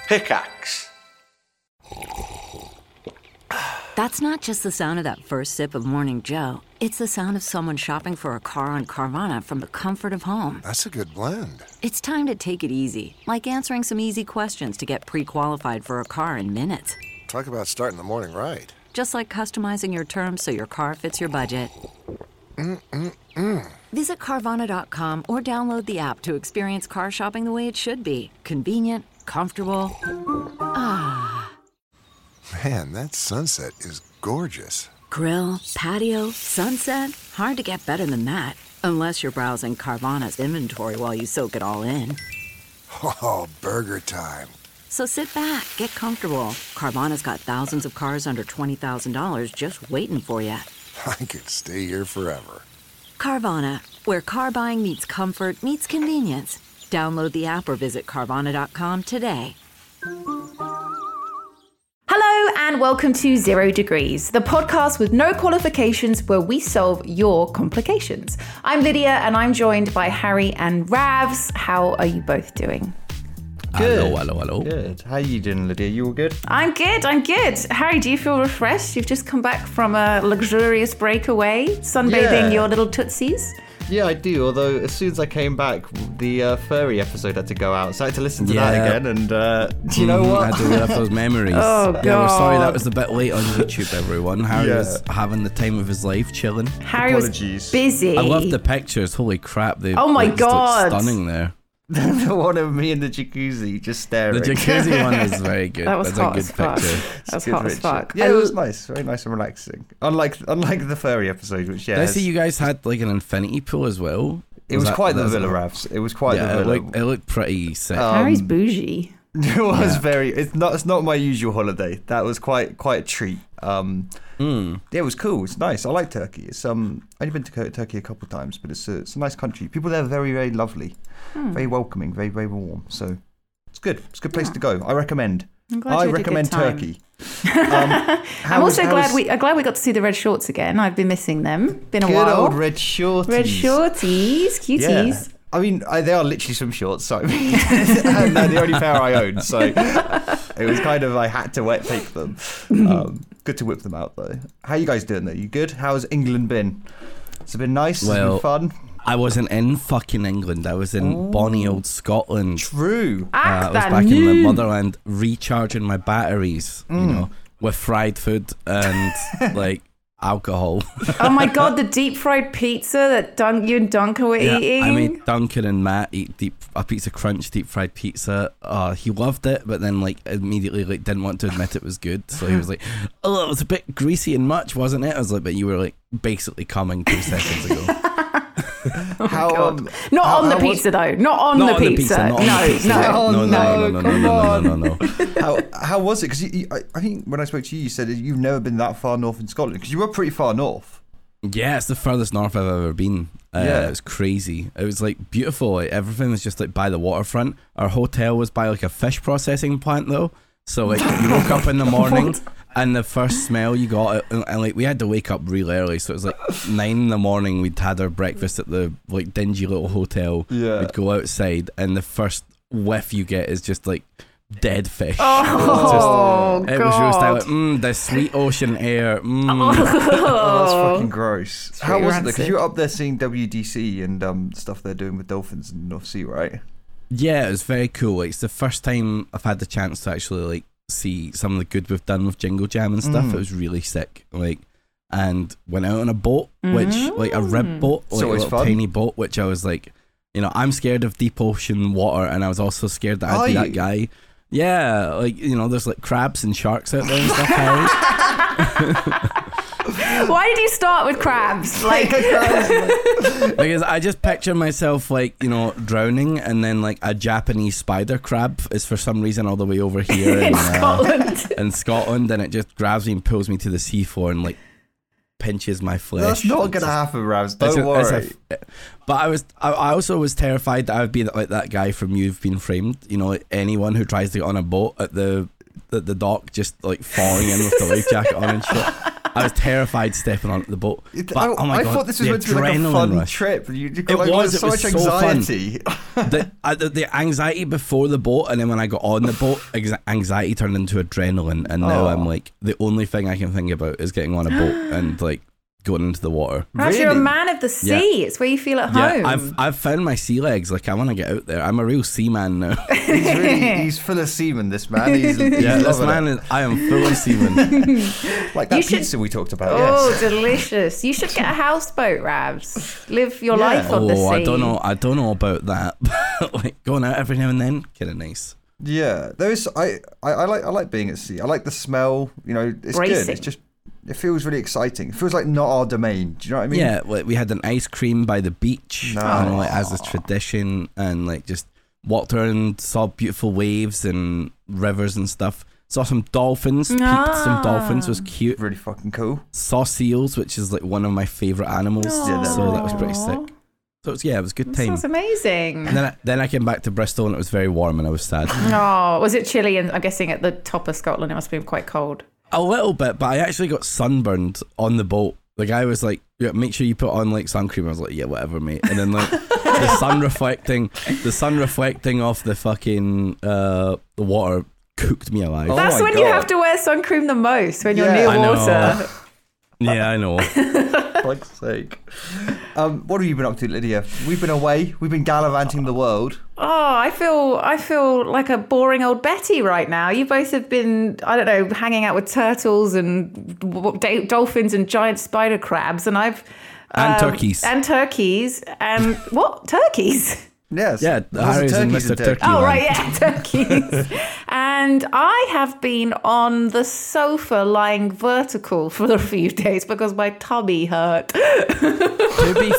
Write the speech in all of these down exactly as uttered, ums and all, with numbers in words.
Pickaxe. That's not just the sound of that first sip of Morning Joe. It's the sound of someone shopping for a car on Carvana from the comfort of home. That's a good blend. It's time to take it easy, like answering some easy questions to get pre-qualified for a car in minutes. Talk about starting the morning right. Just like customizing your terms so your car fits your budget. Mm-mm-mm. Visit Carvana dot com or download the app to experience car shopping the way it should be. Convenient, comfortable. Ah. Man, that sunset is gorgeous. Grill, patio, sunset. Hard to get better than that. Unless you're browsing Carvana's inventory while you soak it all in. Oh, burger time. So sit back, get comfortable. Carvana's got thousands of cars under twenty thousand dollars just waiting for you. I could stay here forever. Carvana, where car buying meets comfort, meets convenience. Download the app or visit Carvana dot com today. Hello and welcome to Zero Degrees, the podcast with no qualifications where we solve your complications. I'm Lydia and I'm joined by Harry and Ravs. How are you both doing? Good. Hello, hello, hello. Good. How are you doing, Lydia? You all good? I'm good, I'm good. Harry, do you feel refreshed? You've just come back from a luxurious breakaway, sunbathing Yeah. your little tootsies. Yeah, I do. Although as soon as I came back, the uh, furry episode had to go out, so I had to listen to Yeah. that again. And uh, do you know Mm, what? I had to relive those memories. Oh, Yeah, we're sorry God. that was a bit late on YouTube, everyone. Harry Yeah. was having the time of his life, chilling. Harry Apologies. was busy. I love the pictures. Holy crap! They Oh my like, just look God. stunning there. The one of me in the jacuzzi just staring. The jacuzzi one is very good. That was That's hot a as good fuck. picture. That was Good hot as Richard. fuck. Yeah, I- it was nice. Very nice and relaxing. Unlike unlike the furry episode, which yeah, Did I has- see you guys had like an infinity pool as well? it was that- quite the that's- villa, Ravs. It was quite Yeah, the it villa. looked, it looked pretty sick. Um, Harry's bougie. It was Yeah. very. It's not. It's not my usual holiday. That was quite quite a treat. Um, Mm. yeah, it was cool. It's nice. I like Turkey. It's um. I've only been to Turkey a couple of times, but it's a it's a nice country. People there are very very lovely, Hmm. very welcoming, very very warm. So it's good. It's a good place to go. I recommend. I'm glad I you had a good recommend time. Turkey. Um, how I'm was- also how glad was- we. I'm glad we got to see the red shorts again. I've been missing them. Been a Good while. old red shorties. Red shorties, cuties. Yeah. I mean, I, they are literally swim shorts, so I mean, and they're the only pair I own. So it was kind of I had to wet take them. Um, good to whip them out though. How you guys doing though? You good? How's England been? It's been nice. Well, it's been fun. I wasn't in fucking England. I was in bonny old Scotland. True. Uh, I was that back in the new. motherland recharging my batteries, you know, with fried food and like alcohol. Oh my god, the deep fried pizza that Dun- you and Duncan were eating. I made Duncan and Matt eat deep a pizza crunch deep fried pizza. Uh, he loved it, but then like immediately like didn't want to admit it was good. So he was like, "Oh, it was a bit greasy and much, wasn't it?" I was like, "But you were like basically coming two seconds ago." How um, Not how- on the how was- pizza though. Not on Not the on the pizza. pizza, not on no, the pizza. no. Oh, no, no, no, no, no, come no, no, no, no, no. How how was it? Because I, I think when I spoke to you, you said that you've never been that far north in Scotland. Because you were pretty far north. Yeah, it's the furthest north I've ever been. Uh, Yeah. It was crazy. It was like beautiful. Like, everything was just like by the waterfront. Our hotel was by like a fish processing plant though. So like you woke up in the morning and the first smell you got, and, and like we had to wake up real early. So it was like nine in the morning. We'd had our breakfast at the like dingy little hotel. Yeah. We'd go outside and the first whiff you get is just like dead fish. Oh, It was just God. like, mm, the sweet ocean air. Mm. Oh, that's fucking gross. It's How pretty was it? Because rancid. you were up there seeing W D C and um, stuff they're doing with dolphins in the North Sea, right? Yeah, it was very cool. Like, it's the first time I've had the chance to actually like see some of the good we've done with Jingle Jam and stuff. Mm. It was really sick. Like, and went out on a boat, which like a rib boat, It's like a always little fun. tiny boat, which I was like, you know, I'm scared of deep ocean water, and I was also scared that I'd Are be that you? guy. Yeah, like, you know, there's like crabs and sharks out there and stuff. Harry. Why did you start with crabs? Like, Because I just picture myself like, you know, drowning, and then like a Japanese spider crab is for some reason all the way over here in, in uh, Scotland. in Scotland, and it just grabs me and pulls me to the seafloor and like pinches my flesh. That's not It's gonna just- happen, Ravs. it's Don't a- it's a worry. f- but I was, I, I also was terrified that I would be like that guy from You've Been Framed. You know, like anyone who tries to get on a boat at the the, the dock, just like falling in with the life jacket on and shit. I was terrified stepping on the boat. It- But, I, oh my I God, thought this was the meant to be like a adrenaline fun rush. trip. You, you It got like, was, so it was much so fun. anxiety. the, uh, the the anxiety before the boat, and then when I got on the boat, ex- anxiety turned into adrenaline, and now Oh. I'm like, the only thing I can think about is getting on a boat and like going into the water. Perhaps you're a Really? man of the sea. It's where you feel at Yeah, home. I've I've found my sea legs. Like I want to get out there. I'm a real seaman now. He's really, he's full of semen, this man. He's, he's Yeah, this loving man it. is. I am full of semen. Like that You should- pizza we talked about, Oh, yes. delicious. You should get a houseboat, Ravs. Live your Yeah. life on the sea. Oh, I don't know. I don't know about that. Like going out every now and then, kind of nice. Yeah, there is. I, I, I like I like being at sea. I like the smell. You know, it's good. Bracing. It's just it feels really exciting. It feels like not our domain. Do you know what I mean? Yeah, like we had an ice cream by the beach, Nice. you know, like as a tradition, and like just walked around, saw beautiful waves and rivers and stuff. Saw some dolphins, peeped some dolphins, was cute. Really fucking cool. Saw seals, which is like one of my favorite animals, Yeah, they're so really that was pretty Aw. sick. So it was, yeah, it was a good That time. sounds amazing. And then I, then I came back to Bristol and it was very warm and I was sad. Oh, was it chilly? And I'm guessing at the top of Scotland, it must have been quite cold. A little bit, but I actually got sunburned on the boat. The guy was like, yeah, make sure you put on like sun cream. I was like, yeah, whatever, mate. And then like the sun reflecting, the sun reflecting off the fucking uh, the water cooked me alive. Oh That's my when you God. have to wear sun cream the most, when you're Yeah. near I know. water. Yeah, I know. For fuck's sake. Um, what have you been up to, Lydia? We've been away. We've been gallivanting the world. Oh, I feel I feel like a boring old Betty right now. You both have been, I don't know, hanging out with turtles and w- d- dolphins and giant spider crabs, and I've And um, turkeys. and turkeys and what turkeys? Yes. Yeah, Lots of Harry's and turkeys Mister Turkey. Oh, Land. right, yeah, turkeys. And I have been on the sofa lying vertical for a few days because my tummy hurt. to be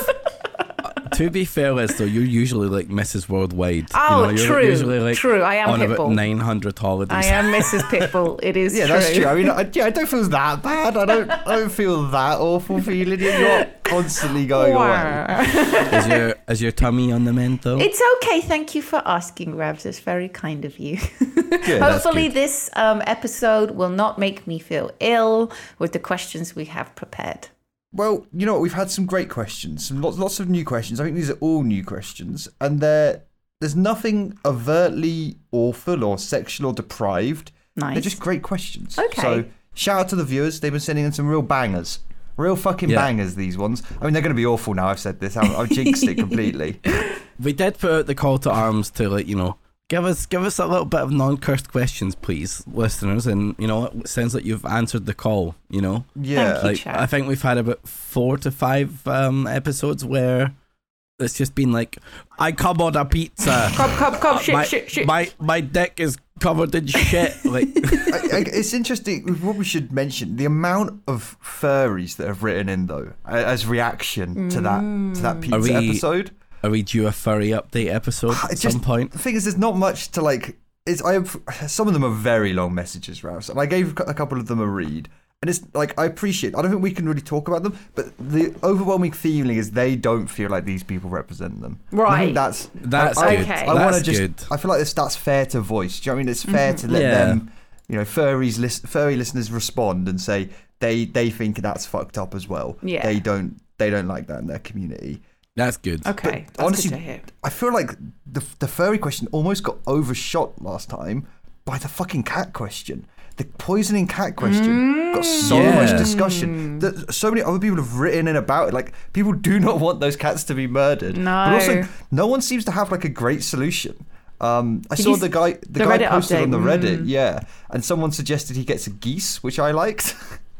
to be fair, Liz, though, you're usually like Missus Worldwide. Oh, you know, you're true, Usually like true. I am on Pitbull. about nine hundred holidays. I am Missus Pitbull. It is Yeah, true. that's true. I mean, I, yeah, I don't feel that bad. I don't. I don't feel that awful for you, Lydia. You're not constantly going away. Is your is your tummy on the mend though? It's okay. Thank you for asking, Ravs. It's very kind of you. Good. Hopefully, good. this um, episode will not make me feel ill with the questions we have prepared. Well, you know what? We've had some great questions, some lots, lots of new questions. I think these are all new questions, and they're, there's nothing overtly awful or sexual or deprived. Nice. They're just great questions. Okay. So shout out to the viewers. They've been sending in some real bangers. Real fucking Yeah. bangers, these ones. I mean, they're going to be awful now. I've said this. I've, I've jinxed it completely. We did put out the call to arms to like you know give us give us a little bit of non-cursed questions, please, listeners. And you know it sounds like you've answered the call. You know, Yeah. Thank you. like Chat. I think we've had about four to five um, episodes where it's just been like, I come on a pizza. Come, come, come, shit, my, shit, shit. my my dick is covered in shit. Like, I, I, it's interesting. What we should mention: the amount of furries that have written in, though, a- as reaction to that to that pizza Are we- episode. are we due a furry update episode at It's some just- point? The thing is, there's not much to like. It's I have some of them are very long messages, Rouse, and I gave a couple of them a read. And it's like, I appreciate, I don't think we can really talk about them, but the overwhelming feeling is they don't feel like these people represent them. And I Right. think that's, That's I, good. Okay. I, want to That's just, good. I feel like this, that's fair to voice. Do you know what I mean? It's fair to let Yeah. them, you know, furries, lis- furry listeners respond and say they, they think that's fucked up as well. Yeah. They don't, they don't like that in their community. That's good. Okay, that's Honestly, good to hear. I feel like the the furry question almost got overshot last time by the fucking cat question. The poisoning cat question got so Yeah. much discussion. That so many other people have written in about it. Like, people do not want those cats to be murdered. No. But also, no one seems to have like a great solution. Um, I Did saw you the s- guy the, the guy Reddit posted update? on the Reddit, Mm. yeah, and someone suggested he gets a geese, which I liked.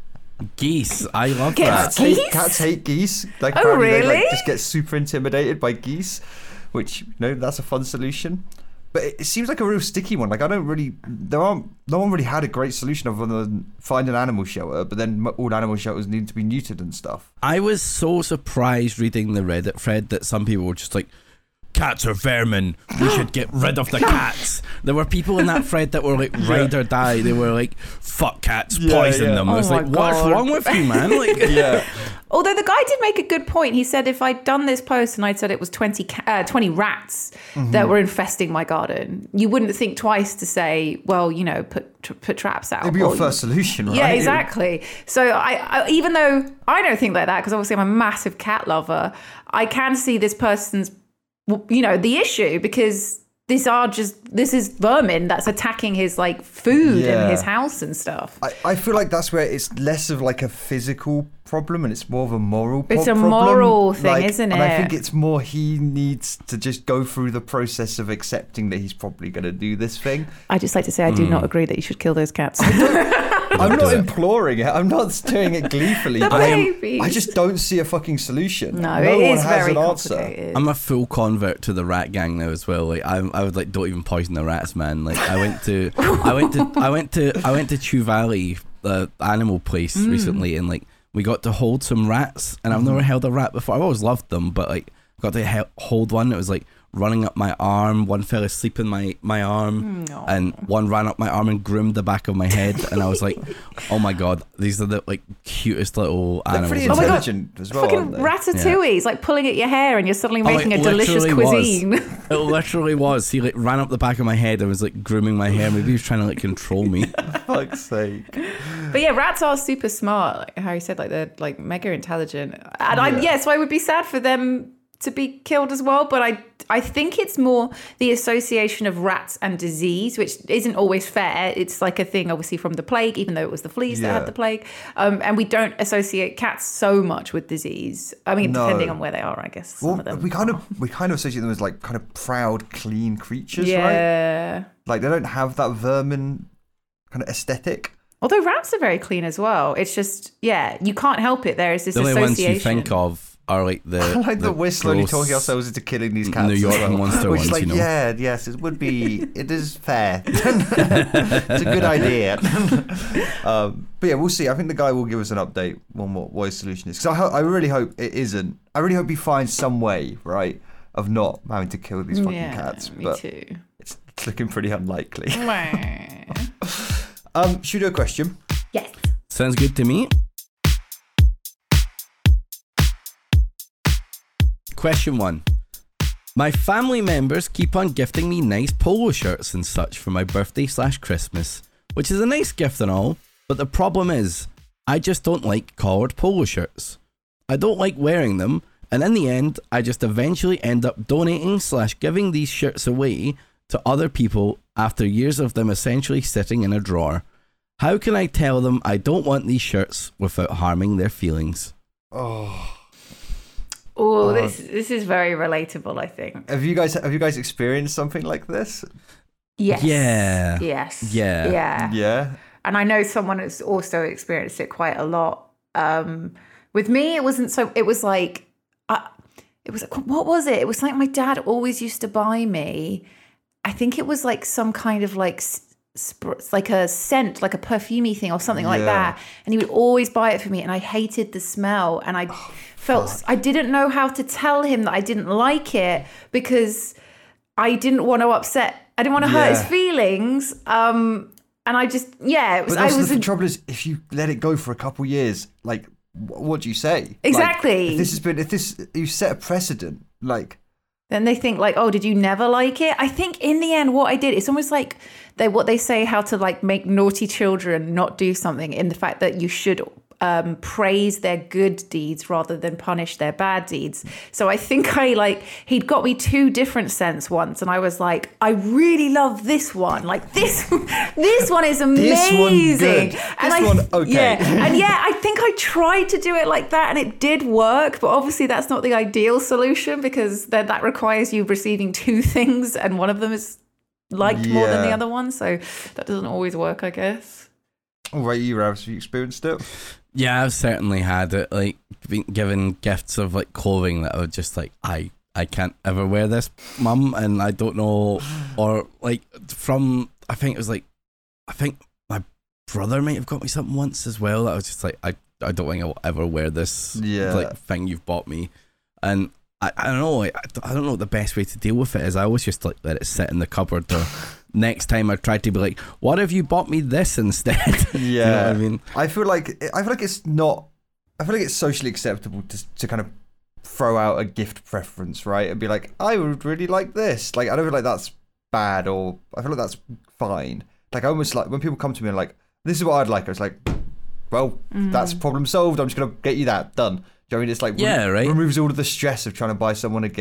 Geese, I love Get- that. Cats hate, Geese? cats hate geese. Like, Oh, apparently they like, really? just get super intimidated by geese, which, you know, that's a fun solution. But it, it seems like a real sticky one. Like, I don't really, there aren't, no one really had a great solution other than find an animal shelter, but then m- all animal shelters need to be neutered and stuff. I was so surprised reading the Reddit thread that some people were just like, cats are vermin. We should get rid of the cats. There were people in that thread that were like, ride or die. They were like, fuck cats, Yeah, poison yeah. them. I Oh was my like, what's God. wrong with you, man? Like, Yeah. Although the guy did make a good point. He said if I'd done this post and I'd said it was twenty, ca- uh, twenty rats Mm-hmm. that were infesting my garden, you wouldn't think twice to say, well, you know, put tr- put traps out. It'd be your or- first solution, right? Yeah, exactly. So I, I, even though I don't think like that, because obviously I'm a massive cat lover, I can see this person's you know, the issue, because these are just this is vermin that's attacking his like food Yeah. and his house and stuff. I, I feel like that's where it's less of like a physical problem and it's more of a moral pro- It's a problem. moral thing, Like, isn't And I it? think it's more he needs to just go through the process of accepting that he's probably going to do this thing. I just like to say I do not agree that you should kill those cats. I'm not imploring it. I'm not doing it gleefully. The but I, babies. I just don't see a fucking solution. No, no it one is has very an answer. complicated. I'm a full convert to the rat gang now as well. Like I, I would like don't even poison the rats, man. Like I went to, I went to, I went to, I went to Chew Valley, the animal place Mm. recently, and like we got to hold some rats, and I've never held a rat before. I've always loved them, but like got to he- hold one that was like running up my arm. One fell asleep in my my arm, No. and one ran up my arm and groomed the back of my head. And I was like, oh my god, these are the like cutest little They're animals. pretty Oh my God. intelligent as well, Fucking aren't they? ratatouille. It's like pulling at your hair and you're suddenly Oh, making it a delicious literally was. cuisine. It literally was. He like ran up the back of my head and was like grooming my hair. Maybe he was trying to like control me. Fuck's sake. But yeah, rats are super smart. Like Harry said, like they're like mega intelligent. And I, yeah, so I would be sad for them to be killed as well. But I, I think it's more the association of rats and disease, which isn't always fair. It's like a thing, obviously, from the plague, even though it was the fleas that Yeah. had the plague. Um, and we don't associate cats so much with disease. I mean, No. depending on where they are, I guess. Some Well, of them. we kind of we kind of associate them as like kind of proud, clean creatures, right? yeah. Like they don't have that vermin kind of aesthetic. Although rats are very clean as well. It's just, yeah, you can't help it. There is this The only association. ones you think of are like the I like that we're slowly gross talking ourselves into killing these cats. New as York well. monster Which is ones, like, you know. yeah, yes, it would be. It is fair. It's a good idea. um, but yeah, we'll see. I think the guy will give us an update on what, what his solution is. Because I, ho- I really hope it isn't. I really hope he finds some way, right, of not having to kill these fucking yeah, cats. me but too. It's, it's looking pretty unlikely. yes. Um, should we do a question? Sounds good to me. Question one. My family members keep on gifting me nice polo shirts and such for my birthday slash Christmas, which is a nice gift and all, but the problem is, I just don't like collared polo shirts. I don't like wearing them, and in the end, I just eventually end up donating slash giving these shirts away to other people after years of them essentially sitting in a drawer. How can I tell them I don't want these shirts without harming their feelings? Oh, Oh, this this is very relatable, I think. have you guys have you guys experienced something like this? Yes. Yeah. Yes. Yeah. Yeah. Yeah. And I know someone has also experienced it quite a lot. Um, with me, it wasn't so. It was like, uh, it was what was it? It was like my dad always used to buy me. I think it was like some kind of like. Sp- like a scent, like a perfumey thing or something like Yeah. that, and he would always buy it for me, and I hated the smell, and I felt I didn't know how to tell him that I didn't like it because I didn't want to upset, I didn't want to hurt his Yeah. feelings, um, and I just yeah, it was. But I also was the a, trouble is, if you let it go for a couple years, like, wh- what do you say? Like, Exactly. if this has been, if this, you set a precedent, like, then they think like, oh, did you never like it? I think in the end, what I did, it's almost like they what they say how to like make naughty children not do something, in the fact that you should um, praise their good deeds rather than punish their bad deeds. So I think I like he'd got me two different scents once, and I was like, I really love this one. Like this, this one is amazing. This one good. And This I, one okay. Yeah, and yeah, I think I tried to do it like that, and it did work. But obviously, that's not the ideal solution because then that requires you receiving two things, and one of them is liked more than the Yeah. other one. So that doesn't always work, I guess. all right, you Ravs, have you experienced it? Yeah, I've certainly had it. Like being given gifts of like clothing that I was just like, I I can't ever wear this, mum, and I don't know, or like from I think it was like, I think my brother might have got me something once as well. That I was just like, I I don't think I'll ever wear this Yeah. like thing you've bought me, and I, I don't know, I, I don't know what the best way to deal with it is. I always just like let it sit in the cupboard. Or next time I try to be like, what if you bought me this instead? Yeah. You know what I mean? I feel like I feel like it's not. I feel like it's socially acceptable to to kind of throw out a gift preference, right? And be like, I would really like this. Like, I don't feel like that's bad, or I feel like that's fine. Like, I almost like when people come to me and like, this is what I'd like. I was like, well, that's problem solved. I'm just gonna get you that done. Do you know what I mean? It's like Yeah, right. removes all of the stress of trying to buy someone a gift.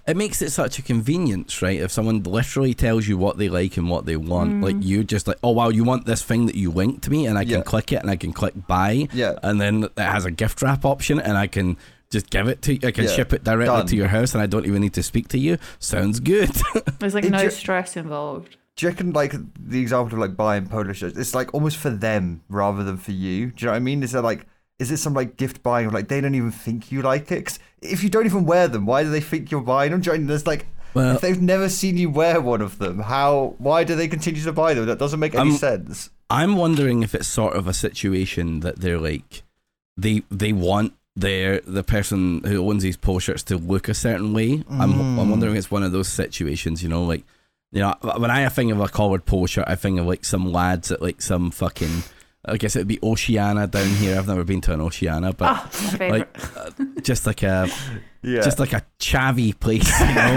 it makes it such a convenience, right? If someone literally tells you what they like and what they want, Mm. like you just like, oh wow, you want this thing that you linked to me, and I can Yeah. click it and I can click buy, Yeah. and then it has a gift wrap option, and I can just give it to you. I can Yeah. ship it directly Done. to your house, and I don't even need to speak to you. Sounds good. There's like It no ju- stress involved. Do you reckon, like, the example of, like, buying polo shirts, it's, like, almost for them rather than for you? Do you know what I mean? Is there, like, is it some, like, gift buying of, like, they don't even think you like it? 'Cause if you don't even wear them, why do they think you're buying them? Do you know what I mean? There's, like, Well- if they've never seen you wear one of them, how, why do they continue to buy them? That doesn't make any I'm- sense. I'm wondering if it's sort of a situation that they're like, they they want their the person who owns these polo shirts to look a certain way. I'm I'm wondering if it's one of those situations, you know, like, you know, when I think of a collared polo shirt, I think of like some lads at like some fucking, I guess it would be Oceana down here. I've never been to an Oceana, but Oh, my favourite. like uh, just like a Yeah. just like a chavvy place, you know.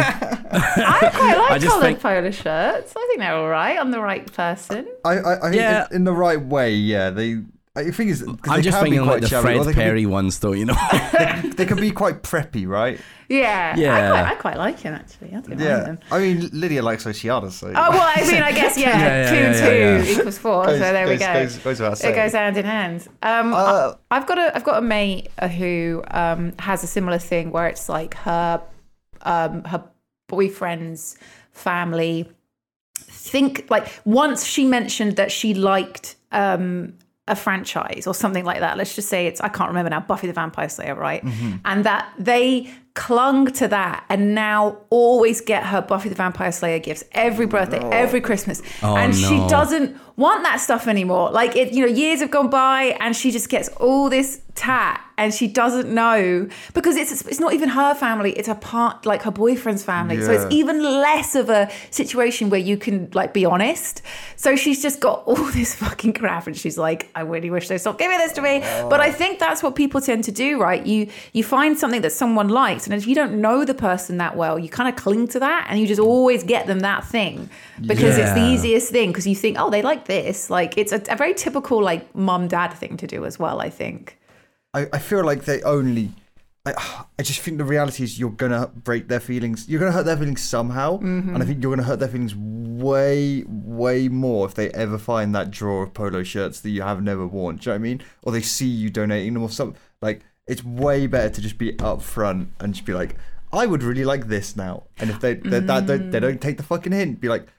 I quite like I just coloured think- polo shirts. I think they're all right. I'm the right person. I, I, I think Yeah. in, in the right way, yeah. They, I think is I'm just thinking like the Fred they Perry Can ones, though, you know. be, they can be quite preppy, right? Yeah. I Yeah. quite, I quite like him, actually. I don't mind Yeah. them. I mean, Lydia likes Oceana, so. Oh, well, I mean, I guess, yeah, Yeah, yeah, two and yeah, two yeah, yeah. equals four, Goes- so there we goes- go. goes- goes without It saying. goes hand in hand. Um, Uh, I, I've got a I've got a mate uh, who um, has a similar thing where it's like her um, her boyfriend's family think like once she mentioned that she liked um, a franchise or something like that. Let's just say it's I can't remember now. Buffy the Vampire Slayer, right? Mm-hmm. And that they clung to that and now always get her Buffy the Vampire Slayer gifts every birthday, every Christmas, Oh, and she no. doesn't want that stuff anymore. Like it, you know, years have gone by and she just gets all this tat and she doesn't know because it's it's not even her family, it's a part like her boyfriend's family. So Yeah. it's even less of a situation where you can like be honest. So she's just got all this fucking crap and she's like, I really wish they'd stop giving this to me. But I think that's what people tend to do, right? You you find something that someone likes, and if you don't know the person that well, you kind of cling to that and you just always get them that thing because it's the Yeah. easiest thing because you think, oh, they like this. Like it's a, a very typical like mum dad thing to do as well, I think. I, I feel like they only. I, I just think the reality is you're gonna break their feelings. You're gonna hurt their feelings somehow, Mm-hmm. and I think you're gonna hurt their feelings way, way more if they ever find that drawer of polo shirts that you have never worn. Do you know what I mean? Or they see you donating them or something. Like it's way better to just be upfront and just be like, I would really like this now. And if they they, that don't, they don't take the fucking hint, be like,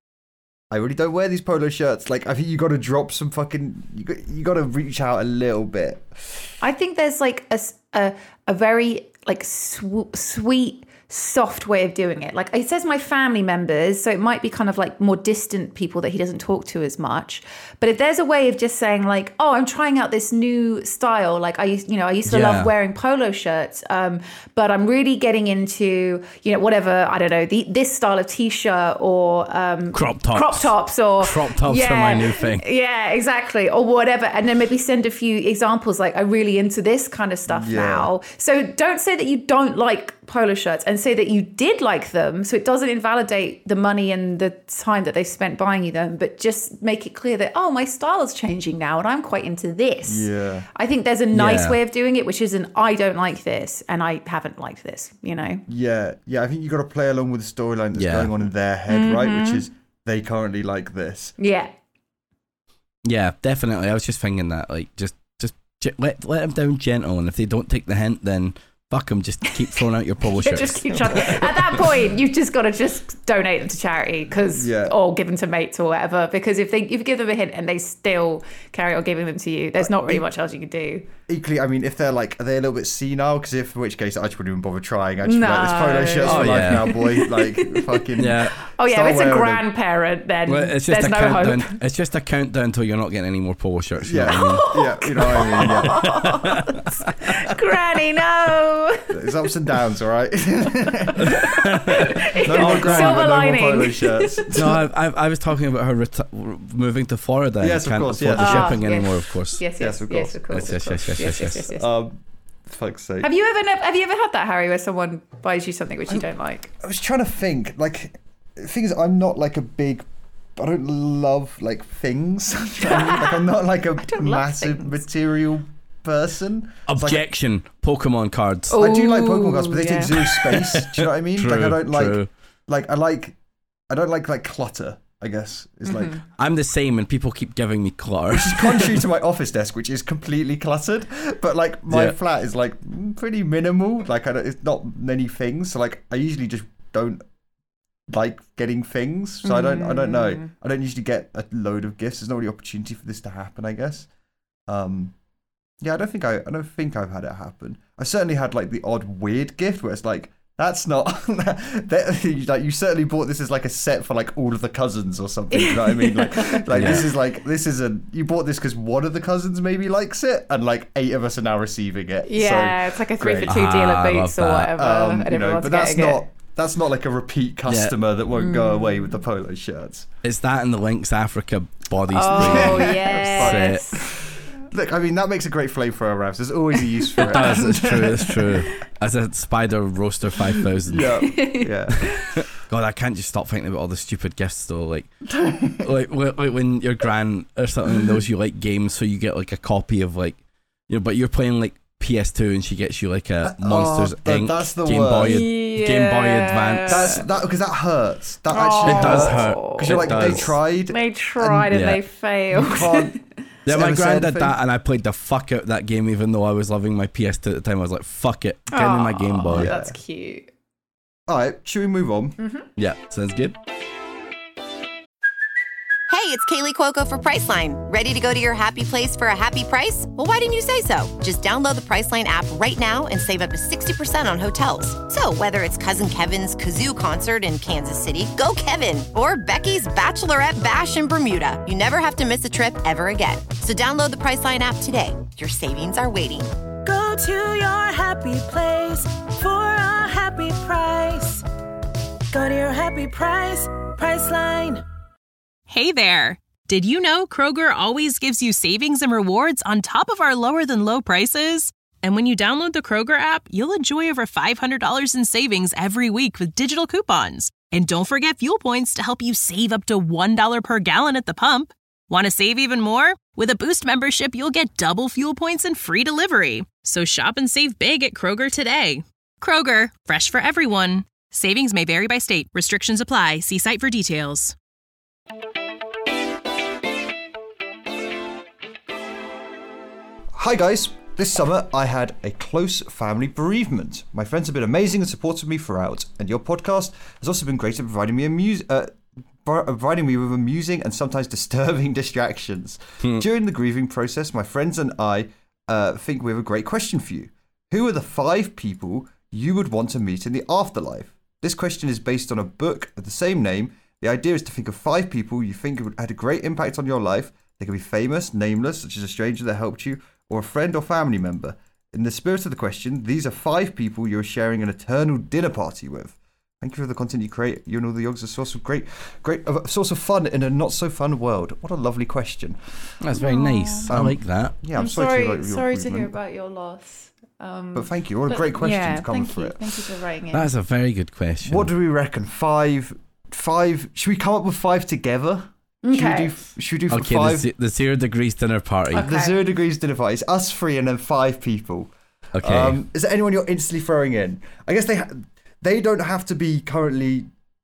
I really don't wear these polo shirts. Like I think you got to drop some fucking. You got you got to reach out a little bit. I think there's like a, s- a, a very like sw- sweet, soft way of doing it. Like it says my family members, so it might be kind of like more distant people that he doesn't talk to as much. But if there's a way of just saying like, oh, I'm trying out this new style. Like I used, you know, I used to Yeah. love wearing polo shirts, um, but I'm really getting into, you know, whatever, I don't know, the, this style of t-shirt or um, Crop tops. crop tops or Crop tops are my new thing. Yeah, exactly. Or whatever. And then maybe send a few examples like, I'm really into this kind of stuff Yeah. now. So don't say that you don't like polo shirts and say that you did like them. So it doesn't invalidate the money and the time that they spent buying you them, but just make it clear that, oh, my style is changing now and I'm quite into this. Yeah. I think there's a nice Yeah. way of doing it, which is an I don't like this and I haven't liked this, you know? Yeah, yeah. I think you got to play along with the storyline that's Yeah. going on in their head, right? Which is they currently like this. Yeah. Yeah, definitely. I was just thinking that, like, just just j- let let them down gentle, and if they don't take the hint, then fuck them. Just keep throwing out your polo shirts. Just keep trying. At that point, you've just got to just donate them to charity, because Yeah. or give them to mates or whatever. Because if they if you give them a hint and they still carry on giving them to you, there's not really much else you can do. Equally, I mean, if they're like, are they a little bit senile? Because if, in which case, I just wouldn't even bother trying. I just be like, this polo No. shirt's Oh, for life yeah. now, boy. Like, fucking. Yeah. Oh yeah, Start if it's a wearing them. grandparent, then Well, it's just there's a no countdown. hope. It's just a countdown until you're not getting any more polo shirts. You Yeah, know what I mean? yeah, you know what I mean. Yeah. Granny, no. It's ups and downs, all right. no Silver more granny, but no more lining. polo shirts. No, I, I, I was talking about her reti- moving to Florida. Yes, and of can't course, afford yes. the Ah, shipping yes. anymore, of course. Yes, yes, Yes, of yes, course. of course. Yes, yes, yes, yes, yes, yes, yes. Um, fuck's sake. Have you ever have you ever had that, Harry, where someone buys you something which you don't like? I was trying to think. Like, the thing is, I'm not like a big. I don't love like things. Do you know what I mean? Like, I'm not like a don't love massive things. material person. It's Objection. Like, Pokemon cards. I do like Pokemon cards, but they yeah. take zero space. Do you know what I mean? True, like I don't like true. like I like I don't like like clutter. I guess it's Mm-hmm. like I'm the same, and people keep giving me clutter. which is contrary to my office desk, which is completely cluttered. But like my Yeah. flat is like pretty minimal. Like I don't, it's not many things. So like I usually just don't like getting things. So I don't I don't know. I don't usually get a load of gifts. There's not really opportunity for this to happen, I guess. Um, yeah, I don't think I I don't think I've had it happen. I certainly had like the odd weird gift where it's like. That's not that, like you certainly bought this as like a set for like all of the cousins or something. You know what I mean? Like, like Yeah. this is like this is a you bought this because one of the cousins maybe likes it, and like eight of us are now receiving it. Yeah, it's like a three great. for two deal Ah, at I Boots or love that. whatever, Um, and you know, everyone's but that's getting not it. that's not like a repeat customer that won't go away with the polo shirts. It's that and the Lynx Africa body Oh spray. yes. Look, I mean that makes a great flamethrower, Ravs. There's always a use for it. It does, it's true, it's true. As a Spider Roaster five thousand. Yeah, yeah. God, I can't just stop thinking about all the stupid gifts though. Like, like, like when your gran or something knows you like games, so you get like a copy of like, you know, but you're playing like P S two and she gets you like a Monsters oh, Incorporated. that's the Game worst. Boy, Game Boy Advance. That's that because that hurts. That Oh. actually It does hurts. hurt. Because you're It like does. they tried. They tried and Yeah. they failed. You can't. Yeah, my ever say gran did anything? that, and I played the fuck out of that game, even though I was loving my P S two at the time. I was like, "Fuck it, give me my Game Aw, Boy." That's cute. All right, should we move on? Yeah, sounds good. Hey, it's Kaylee Cuoco for Priceline. Ready to go to your happy place for a happy price? Well, why didn't you say so? Just download the Priceline app right now and save up to sixty percent on hotels. So whether it's Cousin Kevin's Kazoo Concert in Kansas City, go Kevin, or Becky's Bachelorette Bash in Bermuda, you never have to miss a trip ever again. So download the Priceline app today. Your savings are waiting. Go to your happy place for a happy price. Go to your happy price, Priceline. Hey there! Did you know Kroger always gives you savings and rewards on top of our lower than low prices? And when you download the Kroger app, you'll enjoy over five hundred dollars in savings every week with digital coupons. And don't forget fuel points to help you save up to one dollar per gallon at the pump. Want to save even more? With a Boost membership, you'll get double fuel points and free delivery. So shop and save big at Kroger today. Kroger, fresh for everyone. Savings may vary by state. Restrictions apply. See site for details. Hi guys, this summer I had a close family bereavement. My friends have been amazing and supported me throughout, and your podcast has also been great at providing me amuse, uh, providing me with amusing and sometimes disturbing distractions. During the grieving process, my friends and I uh, think we have a great question for you. Who are the five people you would want to meet in the afterlife? This question is based on a book of the same name. The idea is to think of five people you think had a great impact on your life. They can be famous, nameless, such as a stranger that helped you, or a friend or family member. In the spirit of the question, these are five people you're sharing an eternal dinner party with. Thank you for the content you create. You and all the yogs are a source of great, great, a source of fun in a not so fun world. What a lovely question. That's very nice. I Um, like that. Yeah, I'm, I'm sorry, sorry, to hear about your sorry to hear bereavement. about your loss. Um, But thank you. What a but great question yeah, to come thank for you. it. Thank you for writing in. That is a very good question. What do we reckon? Five, five. Should we come up with five together? Should we Okay. do? Should we do for Okay, the, five? ze- the zero degrees dinner party. Okay. The zero degrees dinner party. It's us three and then five people. Okay. Um, is there anyone you're instantly throwing in? I guess they ha- they don't have to be currently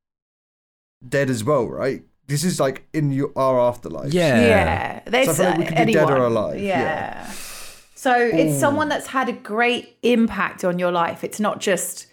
dead as well, right? This is like in your, our afterlife. yeah. Yeah, So I there's feel like we uh, could be dead or anyone. alive, Yeah. yeah. So it's Ooh. someone that's had a great impact on your life. It's not just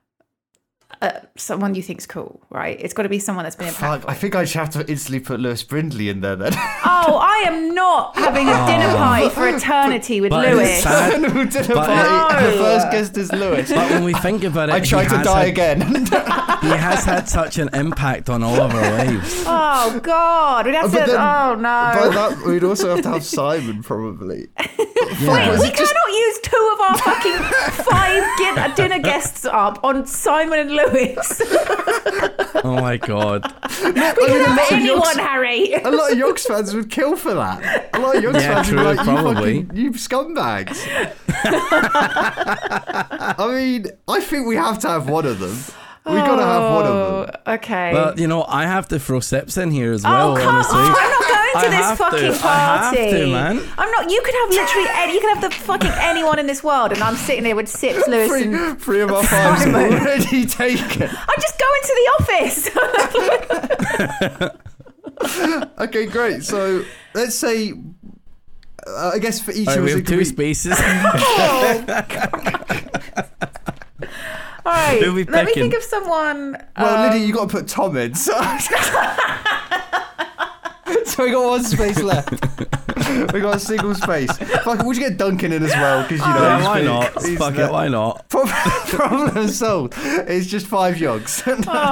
uh, someone you think's cool, right? It's got to be someone that's been impactful. Fuck, I think I should have to instantly put Lewis Brindley in there then. Oh, I am not having a dinner party for eternity with But it's Lewis. sad. No dinner But- party. The No. first guest is Lewis. But when we think about it, I tried he to has die had- again. He has had such an impact on all of our lives. Oh God, we'd have But to. then- oh By no. that, we'd also have to have Simon, probably. Yeah. We cannot use two of our fucking five gin- dinner guests up on Simon and Lewis. Oh my god. We can have anyone, Harry. A lot of Yogs fans would kill for that. A lot of Yogs Yeah, fans would be true, like, you probably. fucking, you scumbags. I mean, I think we have to have one of them. We gotta have one of them. Okay. Well, you know, I have to throw Sips in here as Oh, well, come honestly. on. I'm not going to I this have fucking to. party. I have to, man. I'm not. You could have literally any, you could have the fucking anyone in this world, and I'm sitting there with Sips, Lewis, Three, and three of our fives Simon. already taken. I'm just going to the office. Okay, great. So let's say, uh, I guess for each All right, of we us, have it could two be- spaces. Oh, All right. Who we Let me picking? think of someone. Well, um, Lydia, you got to put Tom in. So, so we got one space left. We got a single space. Fuck, would you get Duncan in as well? Because you know, Yeah, he's why big. not? He's Fuck the- it, why not? Problem, problem solved. It's just five yogs.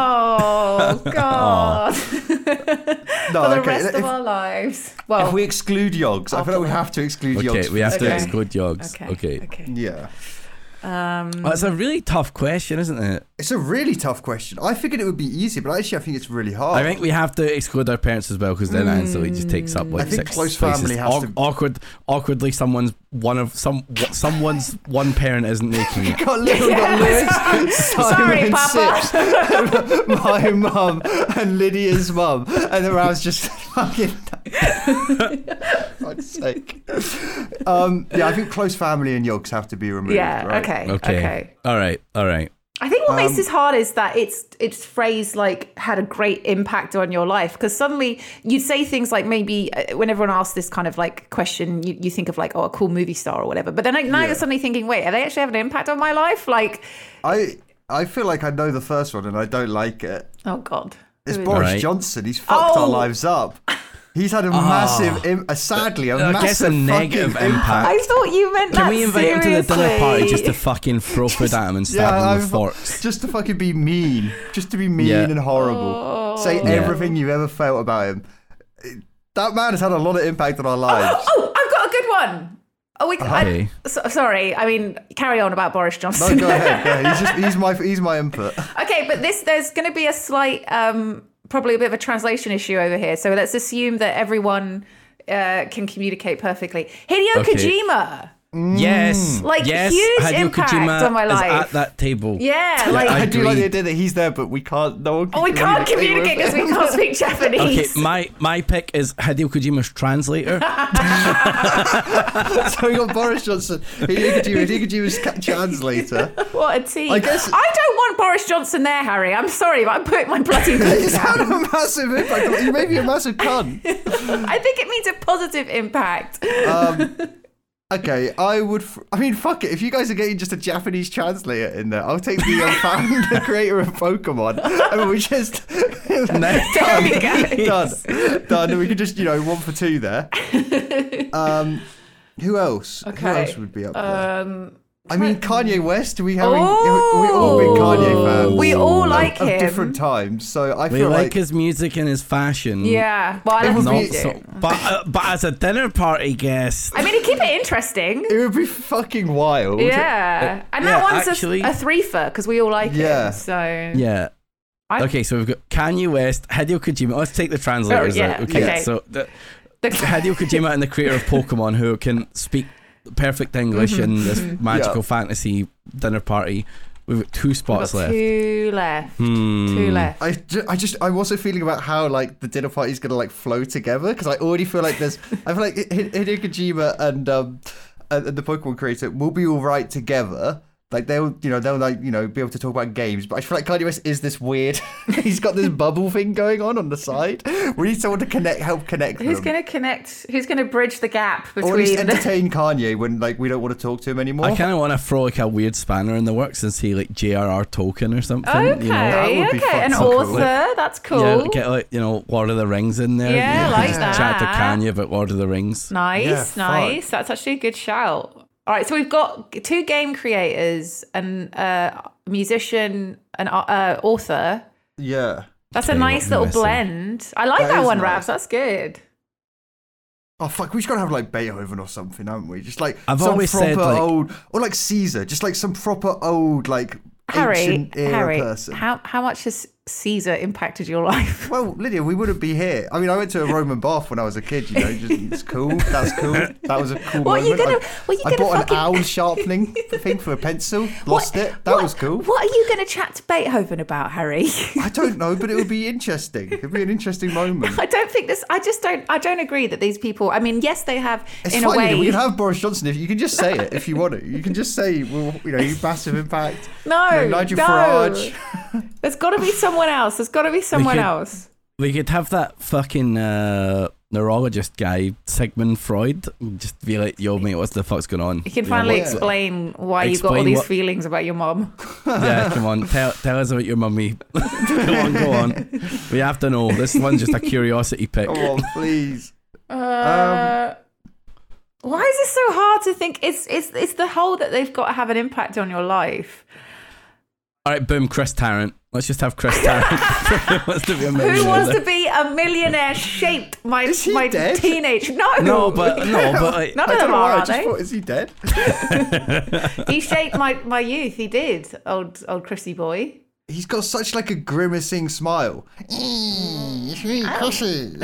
Oh God! No, For the okay. rest if, of our lives. Well, if we exclude yogs, I feel like we have to exclude yogs. Okay, we have to Okay. exclude yogs. okay. Okay. Okay. Yeah. Um, Well, it's a really tough question, isn't it? It's a really tough question. I figured it would be easy, but actually I think it's really hard. I think we have to exclude our parents as well, because then that instantly just takes up like I think six close spaces. family has Aw- to- awkward, awkwardly, someone's one of some someone's one parent isn't making it. got little, got Lewis, Sorry, Simon, Papa. Sips, my mum, and Lydia's mum, and then I was just fucking. Fuck's sake. Um, yeah, I think close family and yogs have to be removed. yeah. right? Okay. Okay. Okay. All right. All right. I think what makes Um, this hard is that it's it's phrased like had a great impact on your life, because suddenly you'd say things like, maybe uh, when everyone asks this kind of like question, you, you think of like, oh, a cool movie star or whatever, but then like, now Yeah. you're suddenly thinking, wait, are they actually having an impact on my life? Like, I I feel like I know the first one and I don't like it. oh God, It's Who is Boris Right. Johnson. He's fucked Oh. our lives up. He's had a massive, Im- uh, sadly, a I massive guess a negative fucking impact. I thought you meant Can that we invite him to the dinner party just to seriously. fucking throw food at him and stab Yeah, him I'm- with forks? just to fucking be mean, just to be mean Yeah. and horrible. Say Yeah. everything you've ever felt about him. That man has had a lot of impact on our lives. Oh, I've got a good one. Oh, we. Okay. I, so, sorry, I mean, carry on about Boris No, Johnson. go ahead. Go ahead. He's just he's my he's my input. Okay, but this there's going to be a slight, um, probably a bit of a translation issue over here. So let's assume that everyone uh, can communicate perfectly. Hideo Okay. Kojima. Yes. Like, yes. huge Hideo impact Kojima on my is life. at that table. Yeah, like I, do like agree. the idea that he's there, but we can't. No one can oh, we can't with communicate because we him. can't speak Japanese. Okay, my, my pick is Hideo Kojima's translator. So we got Boris Johnson, Hideo Kojima, Hideo Kojima's ca- translator. What a team! I guess- I don't want Boris Johnson there, Harry. I'm sorry, but I'm putting my bloody foot He's had a down. massive impact. You may be a massive cunt. I think it means a positive impact. Um, okay, I would. F- I mean, fuck it. If you guys are getting just a Japanese translator in there, I'll take the um, founder, creator of Pokemon, and we just There we go. done, done. And we could just, you know, one for two there. Um, who else? Who Okay. else would be up there? Um, I mean, Kanye West. We having Oh! we all big Kanye fans. We all of- like of him. different times. So I We feel like, like, his music and his fashion. yeah, well, I It would love be- to. So, but, uh, but as a dinner party guest, I mean, it keep it interesting. it would be fucking wild. Yeah, and that yeah, one's actually- a, a threefer because we all like Yeah. it. So yeah. I- Okay, so we've got Kanye West, Hideo Kojima. Let's take the translators Oh, yeah, out. Okay, okay. so the, The- Hideo Kojima and the creator of Pokemon, who can speak perfect English Mm-hmm. in this magical Yeah. fantasy dinner party. We've got two We've spots got left. two left. Hmm. Two left. I, ju- I just I'm also feeling about how like the dinner party's gonna like flow together, because I already feel like there's I feel like H- Hideo Kojima and um and, and the Pokemon creator will be all right together. Like they'll you know they'll like you know be able to talk about games, but I feel like Kanye West is this weird. He's got this bubble thing going on on the side. We need someone to connect, help connect Who's them. going to connect? Who's going to bridge the gap Or at least between? The, entertain Kanye when like we don't want to talk to him anymore. I kind of want to throw like a weird spanner in the works and say like J R R Tolkien or something. okay, You know? that would be okay, an fucking cool. author. That's cool. Yeah, get like you know Lord of the Rings in there. Yeah, you know, like just that. Chat to Kanye about Lord of the Rings. Nice, Yeah, fuck. nice. That's actually a good shout. All right, so we've got two game creators, and uh, a musician, an uh, author. Yeah. That's a Okay, nice what little am I saying? blend. I like That that, is one, nice. Ravs. That's good. Oh fuck, we just gotta have like Beethoven or something, haven't we? Just like I've some always proper said, like- old, or like Caesar, just like some proper old like Harry, ancient era Harry, person. how how much has Caesar impacted your life? Well, Lydia, we wouldn't be here. I mean, I went to a Roman bath when I was a kid. You know, just, it's cool. That's cool. That was a cool What are you moment. gonna- I, what are you I gonna bought fucking- an owl sharpening thing for a pencil. Lost What- it. That what- was cool. What are you going to chat to Beethoven about, Harry? I don't know, but it would be interesting. It'd be an interesting moment. I don't think this. I just don't. I don't agree that these people. I mean, yes, they have It's in fine. a way. We can have Boris Johnson if you can just say it if you want to. You can just say, well, you know, massive impact. No, you know, Nigel no. Farage. There's got to be someone else. There's got to be someone could- else. We could have that fucking uh, neurologist guy, Sigmund Freud, just be like, yo, mate, what's the fuck's going on? You can You know, finally what's- explain why you've got all Explain these what- feelings about your mum. Yeah, come on, tell tell us about your mummy. Go on, go on. We have to know. This one's just a curiosity pick. Come on, please. Uh, why is this so hard to think? It's it's it's the whole that they've got to have an impact on your life. All right, boom, Chris Tarrant. Let's just have Chris Tarrant. Who wants to be a Who millionaire? wants to be a millionaire? Shaped my Is he my dead? teenage. No, No, but no, but like, none I of don't them know are, why. I are just they? thought, is he dead? He shaped my, my youth. He did, old old Chrissy boy. He's got such like a grimacing smile. It's me, Chrissy.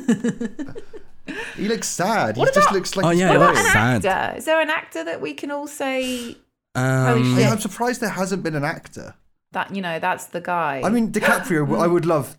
He looks sad. He What just about- looks like. Oh, he's yeah, What he got- about looks an sad. actor? Is there an actor that we can all say um, shit. Yeah, I'm surprised there hasn't been an actor. that you know that's the guy? I mean, DiCaprio. I would love.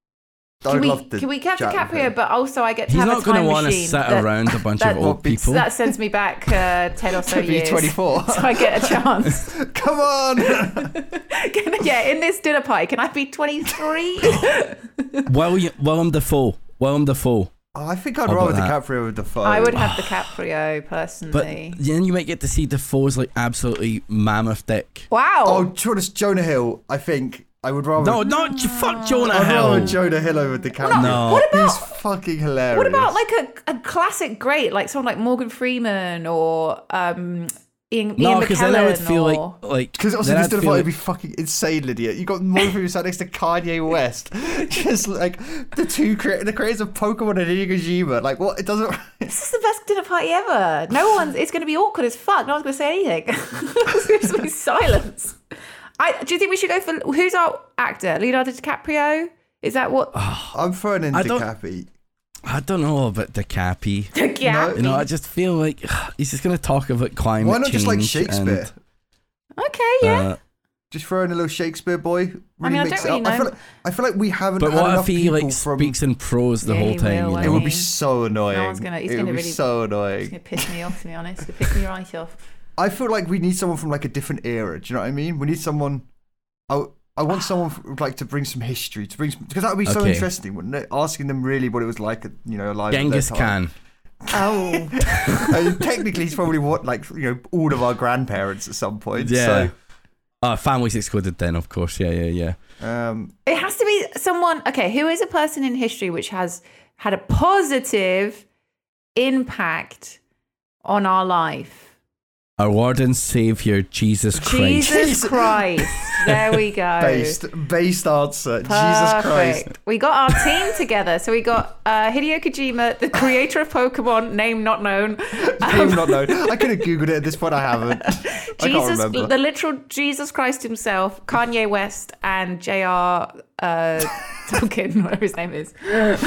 I can would we love to. can we have chat with DiCaprio? him. But also, I get to he's have not a time going to want to machine sit that- around a bunch that- of old people. That sends me back uh, ten or so To be years. twenty-four. So I get a chance. Come on. Can I- yeah, in this dinner party, can I be twenty-three? William, Willem Dafoe. Willem Dafoe. Oh, I think I'd How rather about that? DiCaprio with Defoe. I would have DiCaprio But personally. then you might get to see Dafoe's like absolutely mammoth dick. Wow. Oh, to be honest, Jonah Hill. I think I would rather. No, not fuck Jonah I'd rather Hill. Jonah Hill over DiCaprio. No. What about- He's fucking hilarious. What about like a, a classic great, like someone like Morgan Freeman or um, Ian, No, Ian because then I would McKellen feel or... like like Because also then this I'd dinner feel party like- would be fucking insane, Lydia. You got more people sat next to Kanye West, just like the two cre- the creators of Pokemon and Hideo Kojima. Like, what? It doesn't. This is the best dinner party ever. No one's. It's going to be awkward as fuck. No one's going to say anything. It's going to be silence. I, do you think we should go for who's our actor? Leonardo DiCaprio? Is that what? I'm throwing in I don't- DiCaprio. I don't know about DiCaprio. DiCaprio. You know, I just feel like he's just going to talk about climate Why not just like change Shakespeare? and, Okay, yeah. uh, Just throw in a little Shakespeare boy. Really I mean, I mix don't it really up. I feel, know. like, I feel like we haven't but had what enough if he people like from. speaks in prose the Yeah, whole he time? will, you won't It know? would be so annoying. No one's gonna- he's it gonna would be really- so It's annoying. going to piss me off, to be honest. It piss me right off. I feel like we need someone from like a different era. Do you know what I mean? We need someone. I, I want someone from, like to bring some history to bring some, because that would be so Okay. interesting, wouldn't it? Asking them really what it was like, you know, alive. at their Genghis time. Khan. Oh. I mean, technically, he's probably what like you know all of our grandparents at some point. Yeah. Uh, Families Excluded then, of course. Yeah, yeah, yeah. So, um, It has to be someone, okay, who is a person in history which has had a positive impact on our life? Our Lord and Savior, Jesus Christ. Jesus Christ. There we go. based based answer. Jesus Christ. Perfect. We got our team together. So we got uh, Hideo Kojima, the creator of Pokemon, name not known. Name not known. I could have googled it at this point. I haven't. I can't Jesus, remember. the literal Jesus Christ himself, Kanye West, and J R Uh, Tolkien, whatever his name is.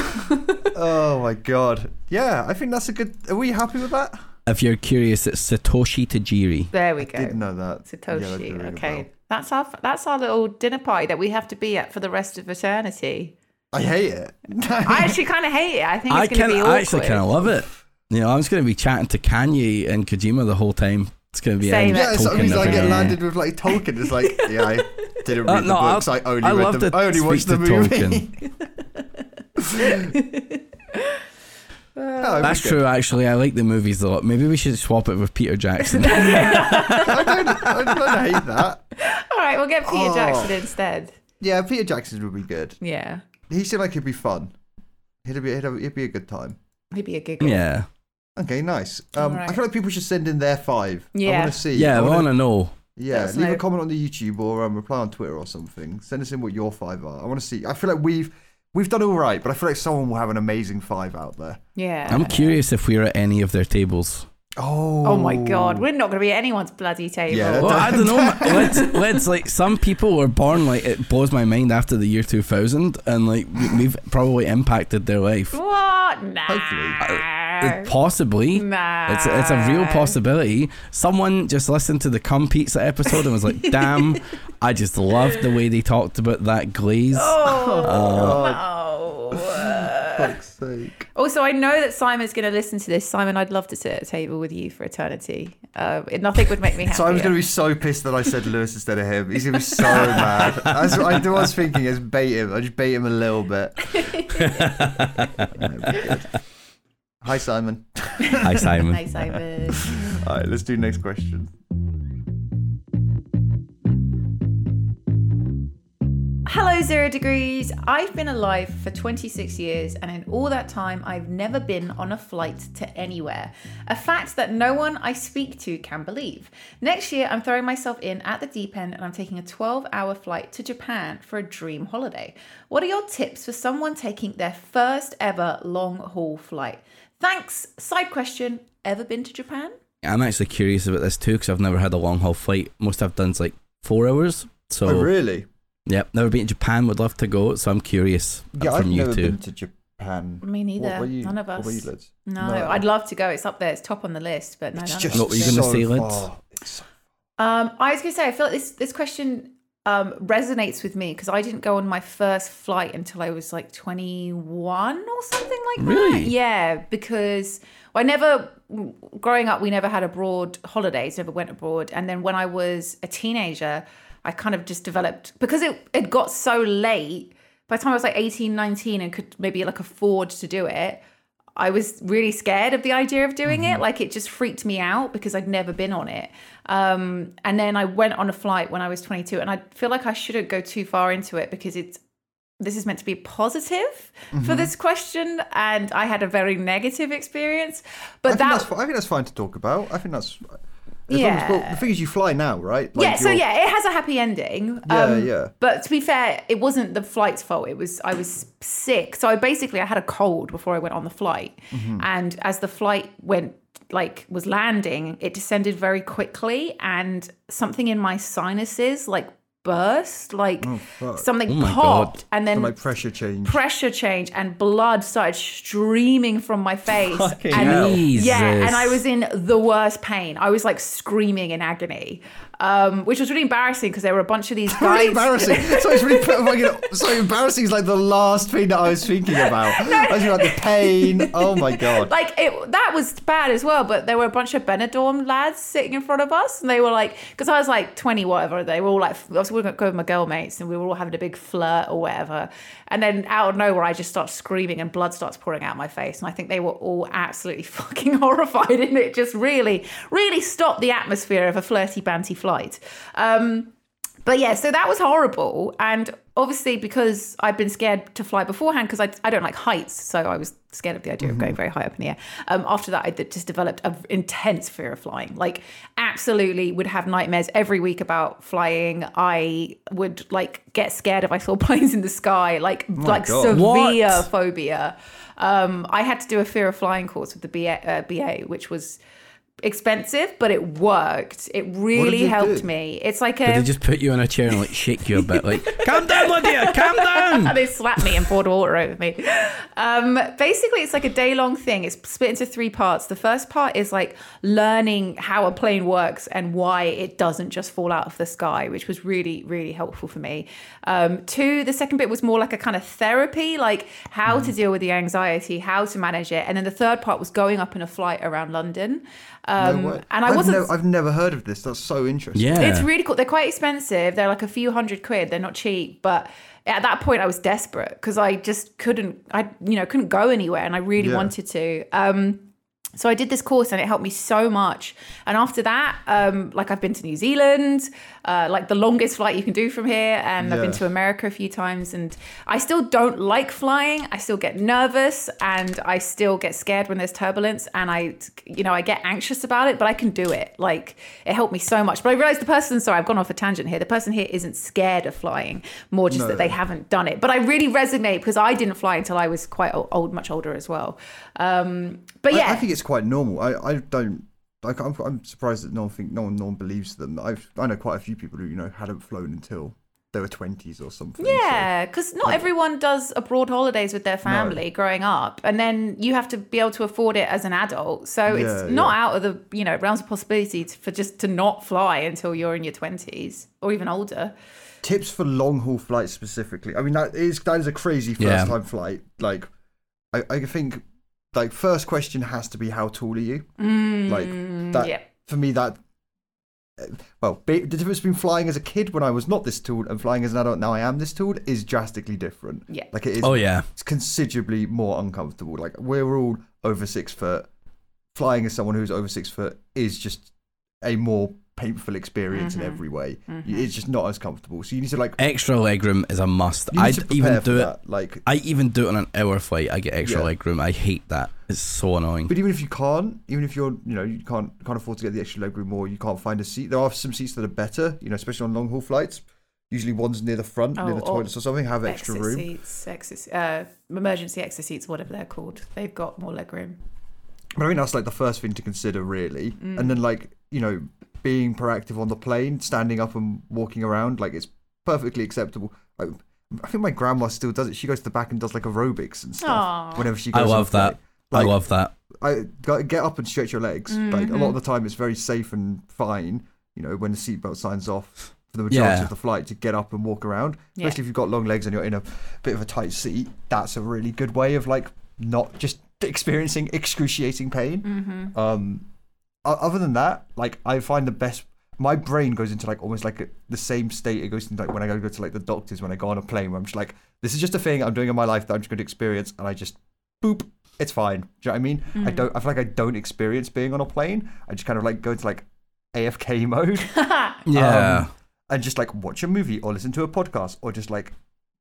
Oh my god. Yeah, I think that's a good. Are we happy with that? If you're curious, it's Satoshi Tajiri. There we go. Didn't know that. Yeah, that Satoshi. didn't ring a Okay, bell. that's our that's our little dinner party that we have to be at for the rest of eternity. I hate it. I actually kind of hate it. I think I it's going can to be awkward. I actually kind of love it. You know, I'm just going to be chatting to Kanye and Kojima the whole time. It's going to be Same. end Yeah, so Tolkien I like every get day. landed with like Tolkien. It's like, yeah, I didn't read Uh, the no, books. I'll- I only I read love the. to I only speak watched the to movie. Oh, That's good. true, actually. I like the movies a lot. Maybe we should swap it with Peter Jackson. I don't. I don't hate that. All right, we'll get Peter Oh. Jackson instead. Yeah, Peter Jackson would be good. Yeah, He seemed like he'd be fun. He'd be. He'd, have, it'd be a good time. he'd be a giggle. yeah. Okay, nice. Um, Alright. I feel like people should send in their five. I Yeah. want to see. Yeah, I I wanna- want to know. Yeah, Let us leave know. a comment on the YouTube or um, reply on Twitter or something. Send us in what your five are. I want to see. I feel like we've we've done all right, but I feel like someone will have an amazing five out there. Yeah. I'm curious if we're at any of their tables. Oh. Oh my God, we're not going to be at anyone's bloody table. Yeah, Well, I don't know. Let's, let's like some people were born like it blows my mind after the year two thousand, and like we- we've probably impacted their life. What? Nah. Hopefully. Uh, Possibly, Nah. it's it's a real possibility. Someone just listened to the Cum Pizza episode and was like, "Damn, I just loved the way they talked about that glaze." Oh, no. Fuck's sake. Also, I know that Simon's going to listen to this. Simon, I'd love to sit at a table with you for eternity. Um, it, nothing would make me happier. So I was going to be so pissed that I said Lewis instead of him. He's going to be so mad. That's what I was thinking, is bait him. I just bait him a little bit. Hi, Simon. Hi, Simon. Hi, Simon. All right, let's do next question. Hello, Zero Degrees. I've been alive for twenty-six years, and in all that time, I've never been on a flight to anywhere. A fact that no one I speak to can believe. Next year, I'm throwing myself in at the deep end, and I'm taking a twelve-hour flight to Japan for a dream holiday. What are your tips for someone taking their first ever long-haul flight? Thanks. Side question, ever been to Japan? I'm actually curious about this too because I've never had a long haul flight. Most I've done is like four hours. So Oh, really? Yep, never been to Japan. Would love to go. So I'm curious Yeah, from I've you never two. been to Japan. Me neither. What were you, None of what us. were you, Liz? No, No. I'd love to go. It's up there. It's top on the list, but no, It's none just of What us. were you gonna so say, Liz? far. It's so Um, I was going to say, I feel like this, this question um, resonates with me because I didn't go on my first flight until I was like twenty-one or something like Really? that. Yeah, because I never, growing up, we never had abroad holidays, never went abroad. And then when I was a teenager, I kind of just developed, because it, it got so late, by the time I was like eighteen, nineteen and could maybe like afford to do it, I was really scared of the idea of doing it. Like it just freaked me out because I'd never been on it. Um, and then I went on a flight when I was twenty-two, and I feel like I shouldn't go too far into it because it's this is meant to be positive for this question, and I had a very negative experience. But I think, that that's, fi- I think that's fine to talk about. I think that's. As Yeah. long as, well, the thing is, you fly now, right? Like yeah, so you're- yeah, it has a happy ending. Yeah, um, yeah. But to be fair, it wasn't the flight's fault. It was I was sick, so I basically I had a cold before I went on the flight, Mm-hmm. and as the flight went like was landing, it descended very quickly, and something in my sinuses like burst, like fuck. something Oh my popped, God. and then And like pressure change. pressure change, and blood started streaming from my face. Fucking and hell. yeah, and I Jesus. was in the worst pain. I was like screaming in agony, um, which was really embarrassing because there were a bunch of these guys. Really embarrassing. So it's really fucking, so embarrassing is like the last thing that I was thinking about. I was about the pain. Oh my god. Like it, that was bad as well. But there were a bunch of Benidorm lads sitting in front of us, and they were like, because I was like twenty, whatever. They were all like, I was going to go with my girl mates, and we were all having a big flirt or whatever. And then out of nowhere, I just start screaming, and blood starts pouring out my face. And I think they were all absolutely fucking horrified, and it just really, really stopped the atmosphere of a flirty, banty flight. Um, But yeah, so that was horrible. And obviously, because I'd been scared to fly beforehand, because I, I don't like heights, so I was scared of the idea of going very high up in the air. Um, after that, I d- just developed an intense fear of flying. Like, absolutely would have nightmares every week about flying. I would, like, get scared if I saw planes in the sky, like, like God. severe What? phobia. Um, I had to do a fear of flying course with the B A, uh, B A which was expensive, but it worked. It really you helped do? me. It's like Did a... they just put you in a chair and like shake you a bit, like, calm down, Lydia, calm down? they slapped me and poured water over me. Um, basically, it's like a day-long thing. It's split into three parts. The first part is like learning how a plane works and why it doesn't just fall out of the sky, which was really, really helpful for me. Um, two, the second bit was more like a kind of therapy, like how to deal with the anxiety, how to manage it. And then the third part was going up in a flight around London. Um, No way. and I I've wasn't... nev- I've never heard of this. That's so interesting. Yeah. It's really cool. They're quite expensive. They're like a few hundred quid. They're not cheap. But at that point, I was desperate because I just couldn't, I you know, couldn't go anywhere, and I really Yeah. wanted to. Um, so I did this course, and it helped me so much. And after that, um, like I've been to New Zealand, uh, like the longest flight you can do from here, and I've been Yeah. to America a few times. And I still don't like flying. I still get nervous, and I still get scared when there's turbulence, and I, you know, I get anxious about it. But I can do it. Like it helped me so much. But I realized the person, sorry, I've gone off a tangent here. The person here isn't scared of flying, more just No. that they haven't done it. But I really resonate because I didn't fly until I was quite o- old, much older as well. Um, but yeah, I, I think it's quite normal. I, I don't like I'm, I'm surprised that no one think no one no one believes them. I've I know quite a few people who you know hadn't flown until they were twenties or something. Yeah, because so, not like, everyone does abroad holidays with their family no. growing up, and then you have to be able to afford it as an adult. So yeah, it's not yeah. out of the you know realms of possibility to, for just to not fly until you're in your twenties or even older. Tips for long haul flights specifically. I mean that is that is a crazy first yeah. time flight. Like I, I think like first question has to be how tall are you? Mm, like that yeah. for me that. Well, the difference between flying as a kid when I was not this tall and flying as an adult now I am this tall is drastically different. Yeah. Like it is. Oh yeah. It's considerably more uncomfortable. Like we're all over six foot. Flying as someone who's over six foot is just a more painful experience mm-hmm. in every way. Mm-hmm. It's just not as comfortable. So you need to like extra legroom is a must. I even do it. That. Like I even do it on an hour flight. I get extra yeah. legroom. I hate that. It's so annoying. But even if you can't, even if you're, you know, you can't can't afford to get the extra legroom or you can't find a seat, there are some seats that are better. You know, especially on long haul flights. Usually ones near the front, oh, near the toilets or something, have extra exit room. Seats, exit, uh, emergency exit seats, whatever they're called. They've got more legroom. But I mean, that's like the first thing to consider, really. Mm. And then, like, you know, being proactive on the plane, standing up and walking around, like, it's perfectly acceptable. I, I think my grandma still does it. She goes to the back and does, like, aerobics and stuff. Aww. Whenever she goes I love that. Like, I love that. I get up and stretch your legs. Mm-hmm. Like, a lot of the time, it's very safe and fine, you know, when the seatbelt signs off for the majority yeah. of the flight to get up and walk around. Especially yeah. if you've got long legs and you're in a bit of a tight seat. That's a really good way of, like, not just experiencing excruciating pain. Mm-hmm. Um, other than that, like I find the best. My brain goes into like almost like a, the same state it goes into like when I go to like the doctors when I go on a plane where I'm just like, this is just a thing I'm doing in my life that I'm just going to experience, and I just boop, it's fine. Do you know what I mean? Mm. I don't. I feel like I don't experience being on a plane. I just kind of like go into like A F K mode. yeah. Um, and just like watch a movie or listen to a podcast or just like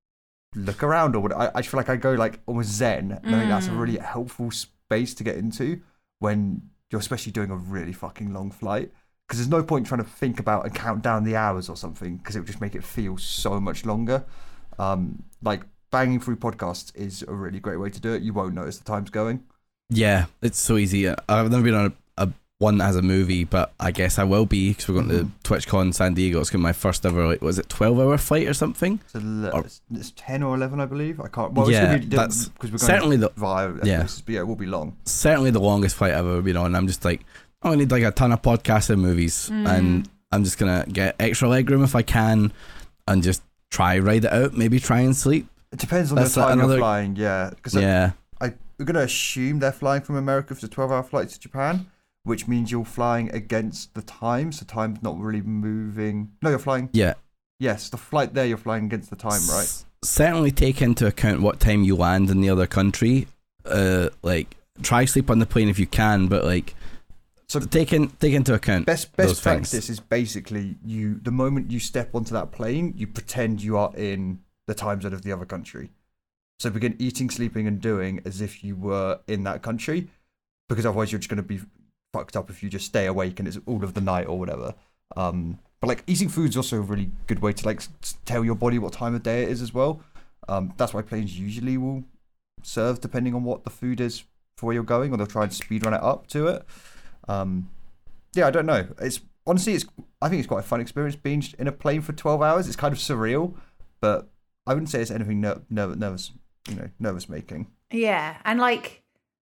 look around or what. I, I feel like I go like almost zen, and mm. I think that's a really helpful space to get into when you're especially doing a really fucking long flight, because there's no point trying to think about and count down the hours or something, because it would just make it feel so much longer. Um, like banging through podcasts is a really great way to do it. You won't notice the time's going. Yeah, it's so easy. I've never been on a, a one that has a movie, but I guess I will be, because we're going mm-hmm. to TwitchCon San Diego. It's going to be my first ever, like, was it twelve hour flight or something? It's, a, or, it's, it's ten or eleven, I believe. I can't. Well, yeah, it's be, that's because we're going certainly the via yeah. places, but yeah, it will be long. Certainly the longest flight I've ever been on. I'm just like, oh, I need like a ton of podcasts and movies, mm. and I'm just gonna get extra legroom if I can, and just try ride it out. Maybe try and sleep. It depends on That's the time another, you're flying. Yeah, because yeah. I, I we're gonna assume they're flying from America for a twelve hour flight to Japan, which means you're flying against the time, so time's not really moving. No, you're flying. Yeah. Yes, the flight there, you're flying against the time, right? S- certainly take into account what time you land in the other country. Uh, like try sleep on the plane if you can, but like, so take in take into account. Best best those practice things. is basically you. The moment you step onto that plane, you pretend you are in the time zone of the other country. So begin eating, sleeping, and doing as if you were in that country, because otherwise you're just going to be fucked up if you just stay awake and it's all of the night or whatever. Um, but like eating food is also a really good way to like tell your body what time of day it is as well. Um, that's why planes usually will serve depending on what the food is for where you're going, or they'll try and speed run it up to it. Um, yeah, I don't know. It's honestly, it's I think it's quite a fun experience being in a plane for twelve hours. It's kind of surreal, but I wouldn't say it's anything ner- ner- nervous, you know, nervous making. Yeah, and like,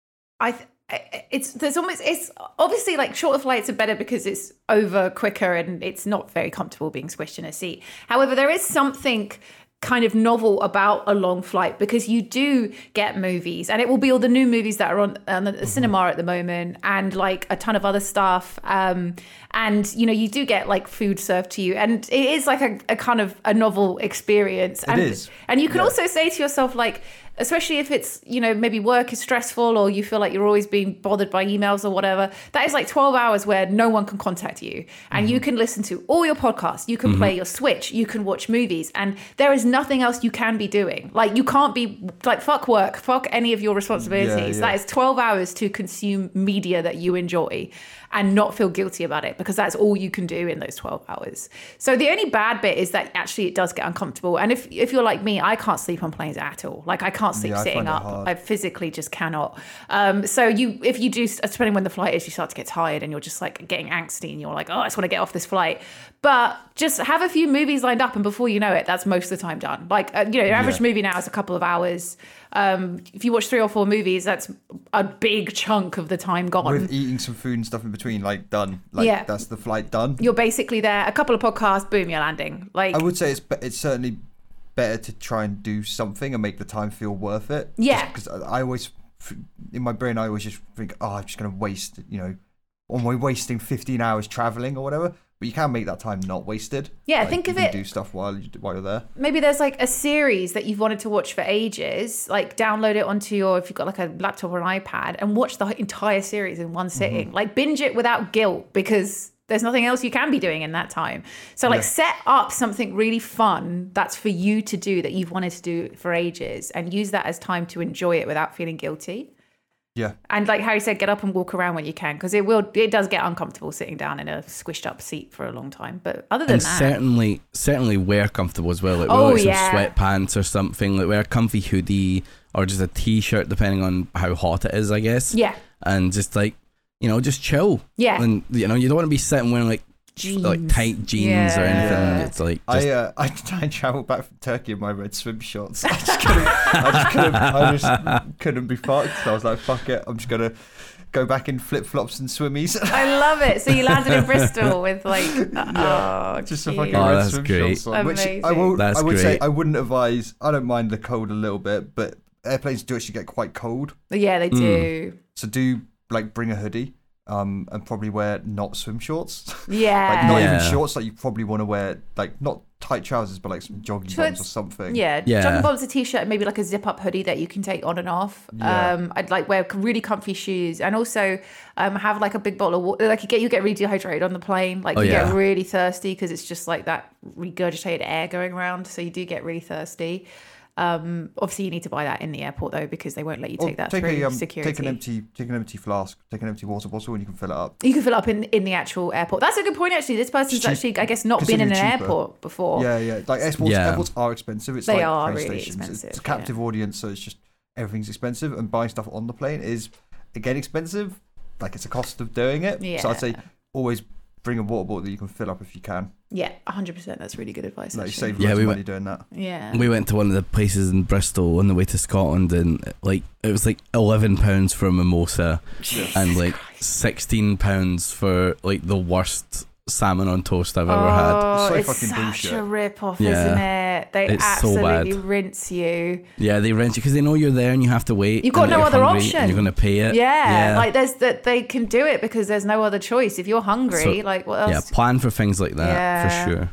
I. Th- It's there's almost it's obviously like shorter flights are better because it's over quicker and it's not very comfortable being squished in a seat. However, there is something kind of novel about a long flight because you do get movies, and it will be all the new movies that are on, on the cinema at the moment, and like a ton of other stuff. Um, and you know, you do get like food served to you, and it is like a, a kind of a novel experience. It and, is, and you can yeah. also say to yourself like, especially if it's, you know, maybe work is stressful or you feel like you're always being bothered by emails or whatever, that is like twelve hours where no one can contact you, and mm-hmm. you can listen to all your podcasts, you can mm-hmm. play your Switch, you can watch movies, and there is nothing else you can be doing. Like, you can't be like, fuck work, fuck any of your responsibilities. Yeah, yeah. That is twelve hours to consume media that you enjoy and not feel guilty about it, because that's all you can do in those twelve hours. So the only bad bit is that actually it does get uncomfortable. And if if you're like me, I can't sleep on planes at all. Like, I can't sleep Yeah, I sitting find it up. hard. I physically just cannot. Um, so you, if you do, depending when the flight is, you start to get tired and you're just like getting angsty and you're like, oh, I just want to get off this flight. But just have a few movies lined up, and before you know it, that's most of the time done. Like, uh, you know, your average Yeah. movie now is a couple of hours. Um, if you watch three or four movies, that's a big chunk of the time gone. With eating some food and stuff in between, like done. Like Yeah. that's the flight done. You're basically there. A couple of podcasts, boom, you're landing. Like, I would say it's be- it's certainly better to try and do something and make the time feel worth it. Yeah. Because I I always, in my brain, I always just think, oh, I'm just going to waste, you know, am I wasting fifteen hours traveling or whatever? But you can make that time not wasted. Yeah, Like, think you of can it- do stuff while you, while you're there. maybe there's like a series that you've wanted to watch for ages, like download it onto your, if you've got like a laptop or an iPad, and watch the entire series in one sitting. Mm-hmm. Like binge it without guilt, because there's nothing else you can be doing in that time. So like Yeah. set up something really fun that's for you to do, that you've wanted to do for ages, and use that as time to enjoy it without feeling guilty. Yeah. And like Harry said, get up and walk around when you can, because it will, it does get uncomfortable sitting down in a squished up seat for a long time. But other than And that, certainly, certainly wear comfortable as well. Like wear Oh, like some yeah. sweatpants or something. Like wear a comfy hoodie or just a t-shirt, depending on how hot it is, I guess. yeah, And just like, you know, just chill. Yeah. And you know, you don't want to be sitting wearing like jeans. like tight jeans or Yeah. anything. It's like just, I uh, I I travelled back from Turkey in my red swim shorts. I just couldn't. I just couldn't. I just couldn't be fucked. So I was like, "Fuck it! I'm just gonna go back in flip flops and swimmies." I love it. So you landed in Bristol with like, oh, just a cute. fucking Oh, red that's swim great. shorts on. Which I Amazing. will. That's I would say great. I wouldn't advise. I don't mind the cold a little bit, but airplanes do actually get quite cold. Yeah, they Hmm. do. So do like bring a hoodie. Um, and probably wear not swim shorts. Yeah. Like not Yeah. even shorts. Like you probably want to wear like not tight trousers, but like some jogging So bottoms or it's- something. Yeah, Yeah. jogging bottoms, a t-shirt, maybe like a zip-up hoodie that you can take on and off. Yeah. Um, I'd like wear really comfy shoes, and also um, have like a big bottle of water. Like you get you get really dehydrated on the plane. Like Oh, you yeah. get really thirsty because it's just like that regurgitated air going around. So you do get really thirsty. Um, obviously, you need to buy that in the airport though, because they won't let you Or take that take through a um, security. take an empty take an empty flask, take an empty water bottle, and you can fill it up. You can fill up in, in the actual airport. That's a good point, actually. This person's Cheap- actually, I guess, not been in an considerably cheaper. airport before. Yeah, yeah. Like airports, Yeah. airports are expensive. It's They like are train really stations. expensive, It's a captive audience, so it's just everything's expensive, and buying stuff on the plane is again expensive. Like it's a cost of doing it. So I'd say Yeah. always bring a water bottle that you can fill up if you can. Yeah, one hundred percent. That's really good advice. Like you actually. save Yeah, loads we of went- money doing that. Yeah. we went to one of the places in Bristol on the way to Scotland, and like it was like eleven pounds for a mimosa, and like sixteen pounds for like the worst salmon on toast I've ever had. Oh, So it's fucking such bullshit. a rip-off, Yeah. isn't it? They It's so absolutely bad. rinse you. Yeah, they rent you because they know you're there and you have to wait. You've got and no you're other hungry option. And you're going to pay it. Yeah, like there's that they can do it because there's no other choice. If you're hungry, So, like what else? yeah, plan for things like that Yeah. for sure.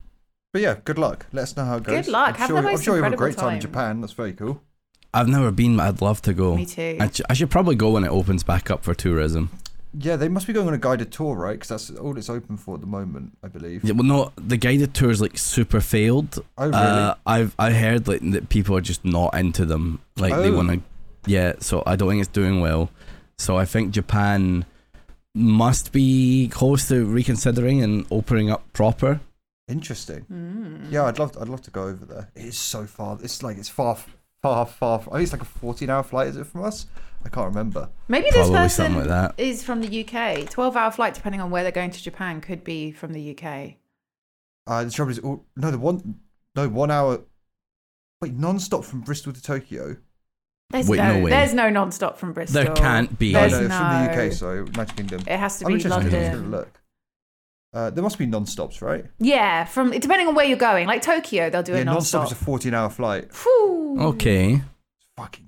But yeah, good luck. Let us know how it goes. Good luck. I'm Have sure, the I'm most sure you have a incredible great time in time. Japan. That's very cool. I've never been, but I'd love to go. Me too. I, sh- I should probably go when it opens back up for tourism. Yeah, they must be going on a guided tour, right? Because that's all it's open for at the moment, I believe. Yeah, well, no, the guided tour is like super failed. Oh, really? Uh, I've I heard like that people are just not into them. Like they Oh. want to, yeah. So I don't think it's doing well. So I think Japan must be close to reconsidering and opening up proper. Interesting. Mm. Yeah, I'd love, to, I'd love to go over there. It is so far. It's like it's far, far, far. I think it's like a fourteen-hour flight. Is it from us? I can't remember. Maybe this Probably person something like that. is from the U K. twelve-hour flight, depending on where they're going to Japan, could be from the U K. Uh, the trouble is, all, no, the one, no, one hour. Wait, non-stop from Bristol to Tokyo. There's Wait, no, no way. there's no non-stop from Bristol. There can't be. Oh, There's no, it's from the U K, no- so United Kingdom. It has to I'm be interested. I'm just London. gonna look. Uh, there must be non-stops, right? Yeah, from depending on where you're going. Like Tokyo, they'll do yeah, a non-stop non-stop. is a fourteen-hour flight. Phew. Okay. Fucking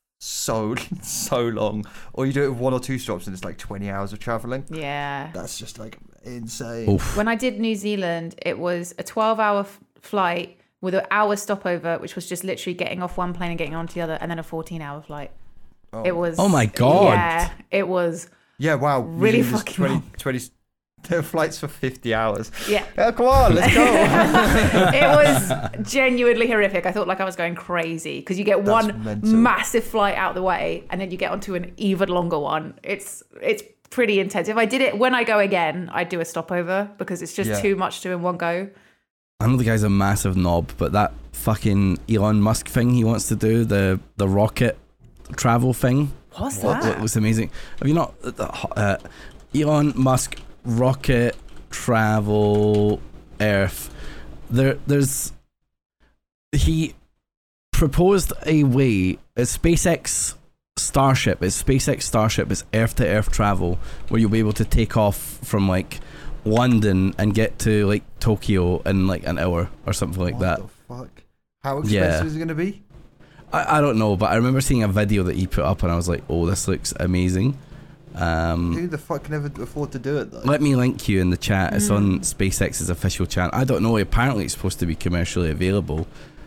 so so long. Or you do it with one or two stops, and it's like twenty hours of traveling. Yeah. That's just like insane. Oof. When I did New Zealand, it was a twelve-hour f- flight with an hour stopover, which was just literally getting off one plane and getting onto the other, and then a fourteen-hour flight. Oh. It was. Oh my God. Yeah, it was. Yeah, wow. Really New Zealand's fucking twenty, long. twenty There are flights for fifty hours. Yeah. Yeah, come on, let's go. It was genuinely horrific. I thought like I was going crazy because you get That's one mental. massive flight out the way and then you get onto an even longer one. It's it's pretty intense. If I did it when I go again, I'd do a stopover because it's just Yeah. too much to in one go. I know the guy's a massive knob, but that fucking Elon Musk thing he wants to do, the the rocket travel thing. What's What, that? what was amazing? Have you not uh, Elon Musk rocket travel Earth? There, there's he proposed a way. A SpaceX Starship. It's SpaceX Starship. It's Earth to Earth travel where you'll be able to take off from like London and get to like Tokyo in like an hour or something like what that. the fuck? How expensive Yeah. is it going to be? I, I don't know, but I remember seeing a video that he put up and I was like, oh, this looks amazing. Um, Who the fuck can ever afford to do it though? let me link you in the chat. It's on SpaceX's official channel. I don't know. Apparently, it's supposed to be commercially available.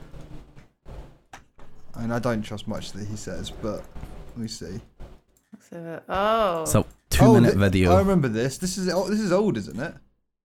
And I don't trust much that he says, but let me see. So, oh. So two Oh, minute thi- video. I remember this. This is oh, this is old, isn't it?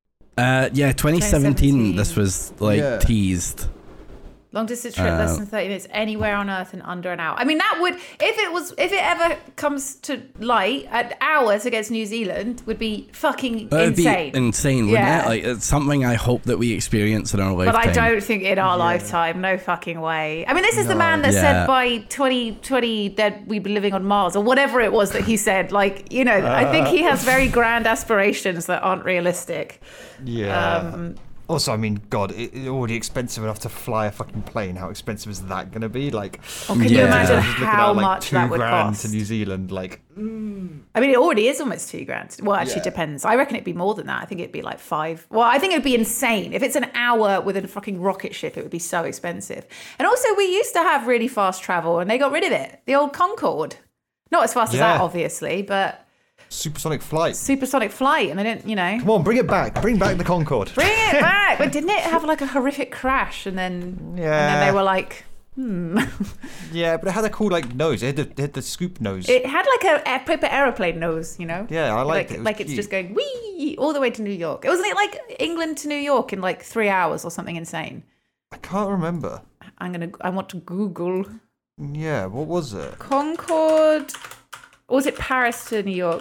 Uh, yeah, twenty seventeen. twenty seventeen. This was like Yeah. teased. Long distance trip, less Uh, than thirty minutes, anywhere on Earth in under an hour. I mean, that would, if it was, if it ever comes to light, an hour to get to New Zealand would be fucking That would insane. be insane, wouldn't Yeah. it? Like it's something I hope that we experience in our But lifetime. I don't think in our lifetime, no fucking way. I mean, this is the No. man that Yeah. said by twenty twenty that we'd be living on Mars or whatever it was that he said. Like, you know, I think he has very grand aspirations that aren't realistic. Yeah. Um, Also, I mean, God, it, it's already expensive enough to fly a fucking plane. How expensive is that going to be? Like, or can you Yeah. imagine I'm just looking how at, like, much two that would grand cost? to New Zealand. Like, I mean, it already is almost two grand. Well, actually, Yeah. depends. I reckon it'd be more than that. I think it'd be like five. Well, I think it'd be insane. If it's an hour with a fucking rocket ship, it would be so expensive. And also, we used to have really fast travel and they got rid of it. The old Concorde. Not as fast as Yeah. that, obviously, but supersonic flight. supersonic flight. And they didn't, you know. Come on, bring it back. Bring back the Concorde. Bring it back. But didn't it have like a horrific crash? And then, and then Yeah. they were like, hmm. Yeah, but it had a cool like nose. It had the, it had the scoop nose. It had like a, a paper aeroplane nose, you know? Yeah, I liked like, it. It was like it's cute. just going wee all the way to New York. It wasn't it like England to New York in like three hours or something insane. I can't remember. I'm gonna. I want to Google Yeah, what was it? Concorde. Or was it Paris to New York?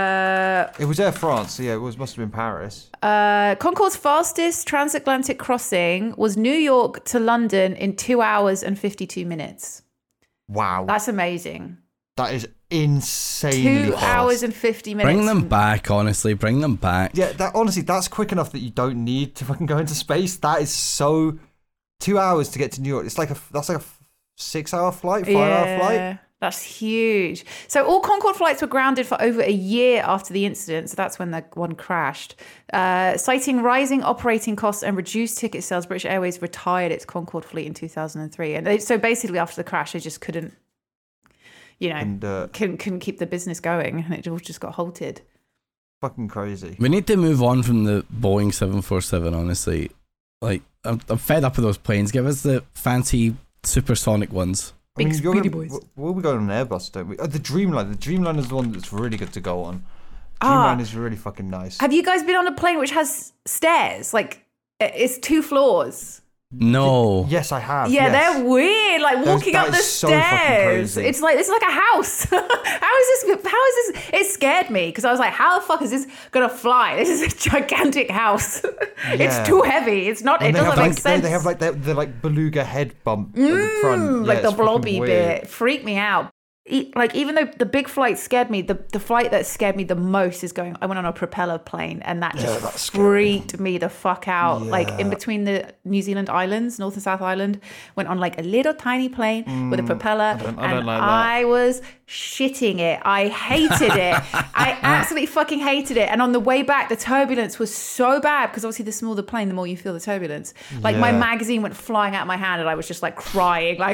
Uh, It was Air France. So yeah, it was must have been Paris. uh, Concorde's fastest transatlantic crossing was New York to London in two hours and fifty-two minutes. Wow, That's amazing. that is insanely Two fast. hours and fifty minutes. Bring them back, honestly. Bring them back. Yeah, that honestly, that's quick enough that you don't need to fucking go into space. That is so. Two hours to get to New York. It's like a that's like a six-hour flight, five-hour flight. That's huge. So all Concorde flights were grounded for over a year after the incident. So that's when the one crashed. Uh, citing rising operating costs and reduced ticket sales, British Airways retired its Concorde fleet in two thousand three. And they, so basically after the crash, they just couldn't, you know, And uh, couldn't, couldn't keep the business going. And it all just got halted. fucking crazy. We need to move on from the Boeing seven forty-seven, honestly. Like, I'm, I'm fed up with those planes. Give us the fancy supersonic ones. I mean, Big you're speedy gonna, boys. We'll be going on Airbus, don't we? Oh, the Dreamliner. The Dreamliner is the one that's really good to go on. Ah. Dreamliner is really fucking nice. Have you guys been on a plane which has stairs? Like, it's two floors. No. Yes, I have. Yeah, yes. they're weird. Like Those- walking that up the is so fucking stairs. crazy. It's like this is like a house. How is this? How is this? It scared me because I was like, how the fuck is this gonna fly? This is a gigantic house. Yeah. It's too heavy. It's not. And It they doesn't have, make like, sense. They, they have like the, the like beluga head bump at the front. Mm, Yeah, like the it's fucking blobby weird. bit. Freaked me out. E- Like even though the big flight scared me, the, the flight that scared me the most is going. I went on a propeller plane, and that just that's scary. freaked me the fuck out. Like in Yeah. between the New Zealand islands, North and South Island, went on like a little tiny plane with a propeller, don't- I and don't like that. I was shitting it. I hated it. I absolutely fucking hated it. And on the way back, the turbulence was so bad because obviously the smaller the plane, the more you feel the turbulence. Like my Yeah. magazine went flying out of my hand, and I was just like crying. Like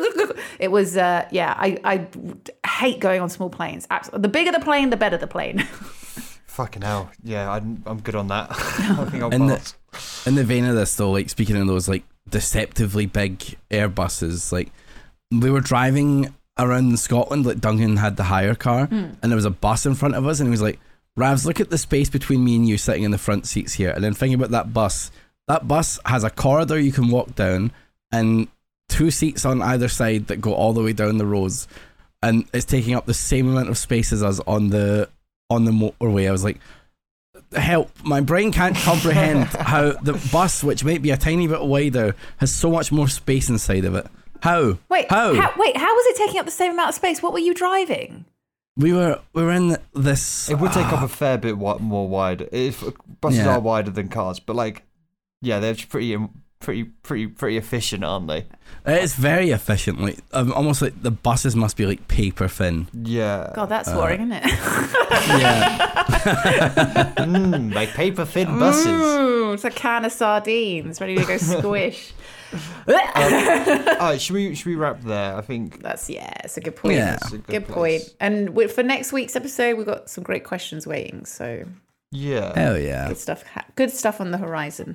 it was, uh, yeah. I, I hate going on small planes. Absolutely. The bigger the plane, the better the plane. Fucking hell. Yeah, I'm, I'm good on that. I think I'll In the, pass. in the vein of this, though, like speaking of those like deceptively big Airbuses, like we were driving around in Scotland, like Duncan had the hire car, and there was a bus in front of us, and he was like, Ravs, look at the space between me and you sitting in the front seats here. And then thinking about that bus, that bus has a corridor you can walk down and two seats on either side that go all the way down the rows, and it's taking up the same amount of space as us on the on the motorway. I was like, help. My brain can't comprehend how the bus, which might be a tiny bit wider, has so much more space inside of it. How? Wait, how? how? Wait, how was it taking up the same amount of space? What were you driving? We were we were in this. It would take uh, up a fair bit wi- more wide. If buses Yeah. are wider than cars, but like, yeah, they're pretty, pretty, pretty, pretty efficient, aren't they? It's very efficient. Like um, almost like the buses must be like paper thin. Yeah. God, that's worrying, isn't it? Yeah. mm, like paper thin buses. Ooh, it's a can of sardines ready to go squish. um, all right, should we should we wrap there? I think That's yeah, it's a good point. Yeah. it's a good, Good place. point. And we- for next week's episode, we've got some great questions waiting. So Yeah. Hell yeah. good stuff. Good stuff on the horizon.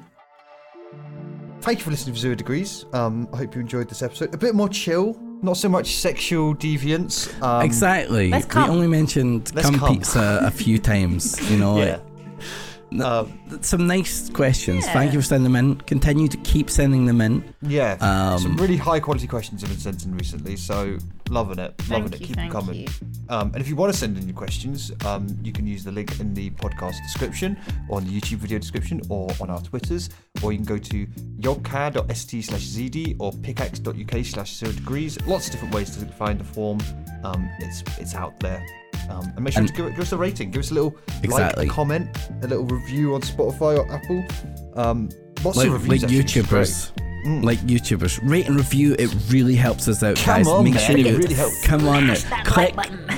Thank you for listening to Zero Degrees. Um, I hope you enjoyed this episode. A bit more chill, not so much sexual deviance. Um, Exactly. let's We come. only mentioned Let's cum come. pizza a few times. You know, Yeah. like, Um, some nice questions. Yeah. Thank you for sending them in. Continue to keep sending them in. yeah. Um, Some really high quality questions have been sent in recently, so loving it. Loving Thank it. you, Keep them thank coming. you. Um, and if you want to send in your questions, um, you can use the link in the podcast description, or on the YouTube video description, or on our Twitters, or you can go to yogcad.st slash zd or pickaxe.uk slash zero degrees. Lots of different ways to find the form. Um, it's it's out there. Um, and make sure And- to give, it, give us a rating. Give us a little Exactly. like, a comment, a little review on Spotify or Apple. Um, lots Like, of reviews. like actually, which is great. YouTubers. Like YouTubers. Rate and review. It really helps us out, Come guys. on, Make man, sure it you really helps. come on now. Click.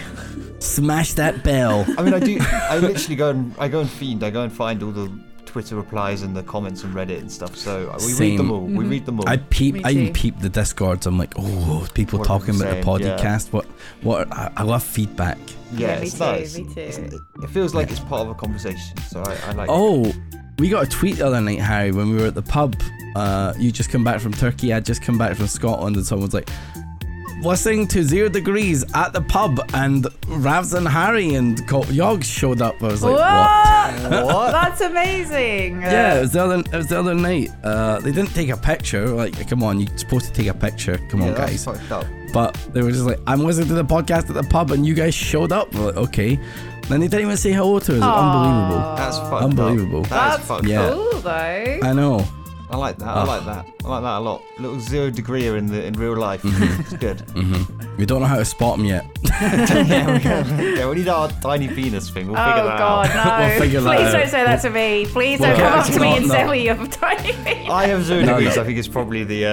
Smash that bell. I mean, I do. I literally go and I go and fiend. I go and find all the Twitter replies and the comments on Reddit and stuff. So we read them Same. all. We read them all. I peep. Me I even too. peep the Discords. I'm like, oh, people What are talking they about the saying? Yeah. podcast. What? What? I, I love feedback. yeah, Yeah, me it's too, nice. me too. It's- It feels like it's part of a conversation. So I, I like. Oh, we got a tweet the other night, Harry, when we were at the pub. Uh, you just come back from Turkey. I'd just come back from Scotland, and someone's like, listening to Zero Degrees at the pub, and Ravs and Harry and Col- Yogs showed up. I was like, what? What? That's amazing. Yeah, it was the other. It was the other night. Uh, they didn't take a picture. Like, come on, you're supposed to take a picture. Come Yeah, on, that's guys. fucked up. But they were just like, I'm listening to the podcast at the pub, and you guys showed up. We're like, okay. Then they didn't even say hello to us. Unbelievable. That's fucked Unbelievable. up. That is That's fucked Yeah. up. cool though. I know. I like that. I like that. I like that a lot. A little zero degreeer in the in real life. Mm-hmm. It's good. We don't know how to spot them yet. yeah, we can. Yeah, we need our tiny penis thing. We'll figure Oh that God, out. no! We'll figure that Please out. don't say that to me. Please We'll don't get come up it to me and no. tell me you have a tiny penis. I have zero No, degrees. no. I think it's probably the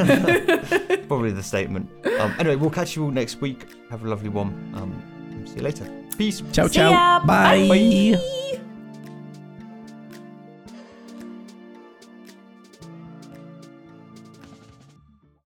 uh, probably the statement. Um, anyway, we'll catch you all next week. Have a lovely one. Um, see you later. Peace. Ciao, See ciao. ya. Bye. Bye.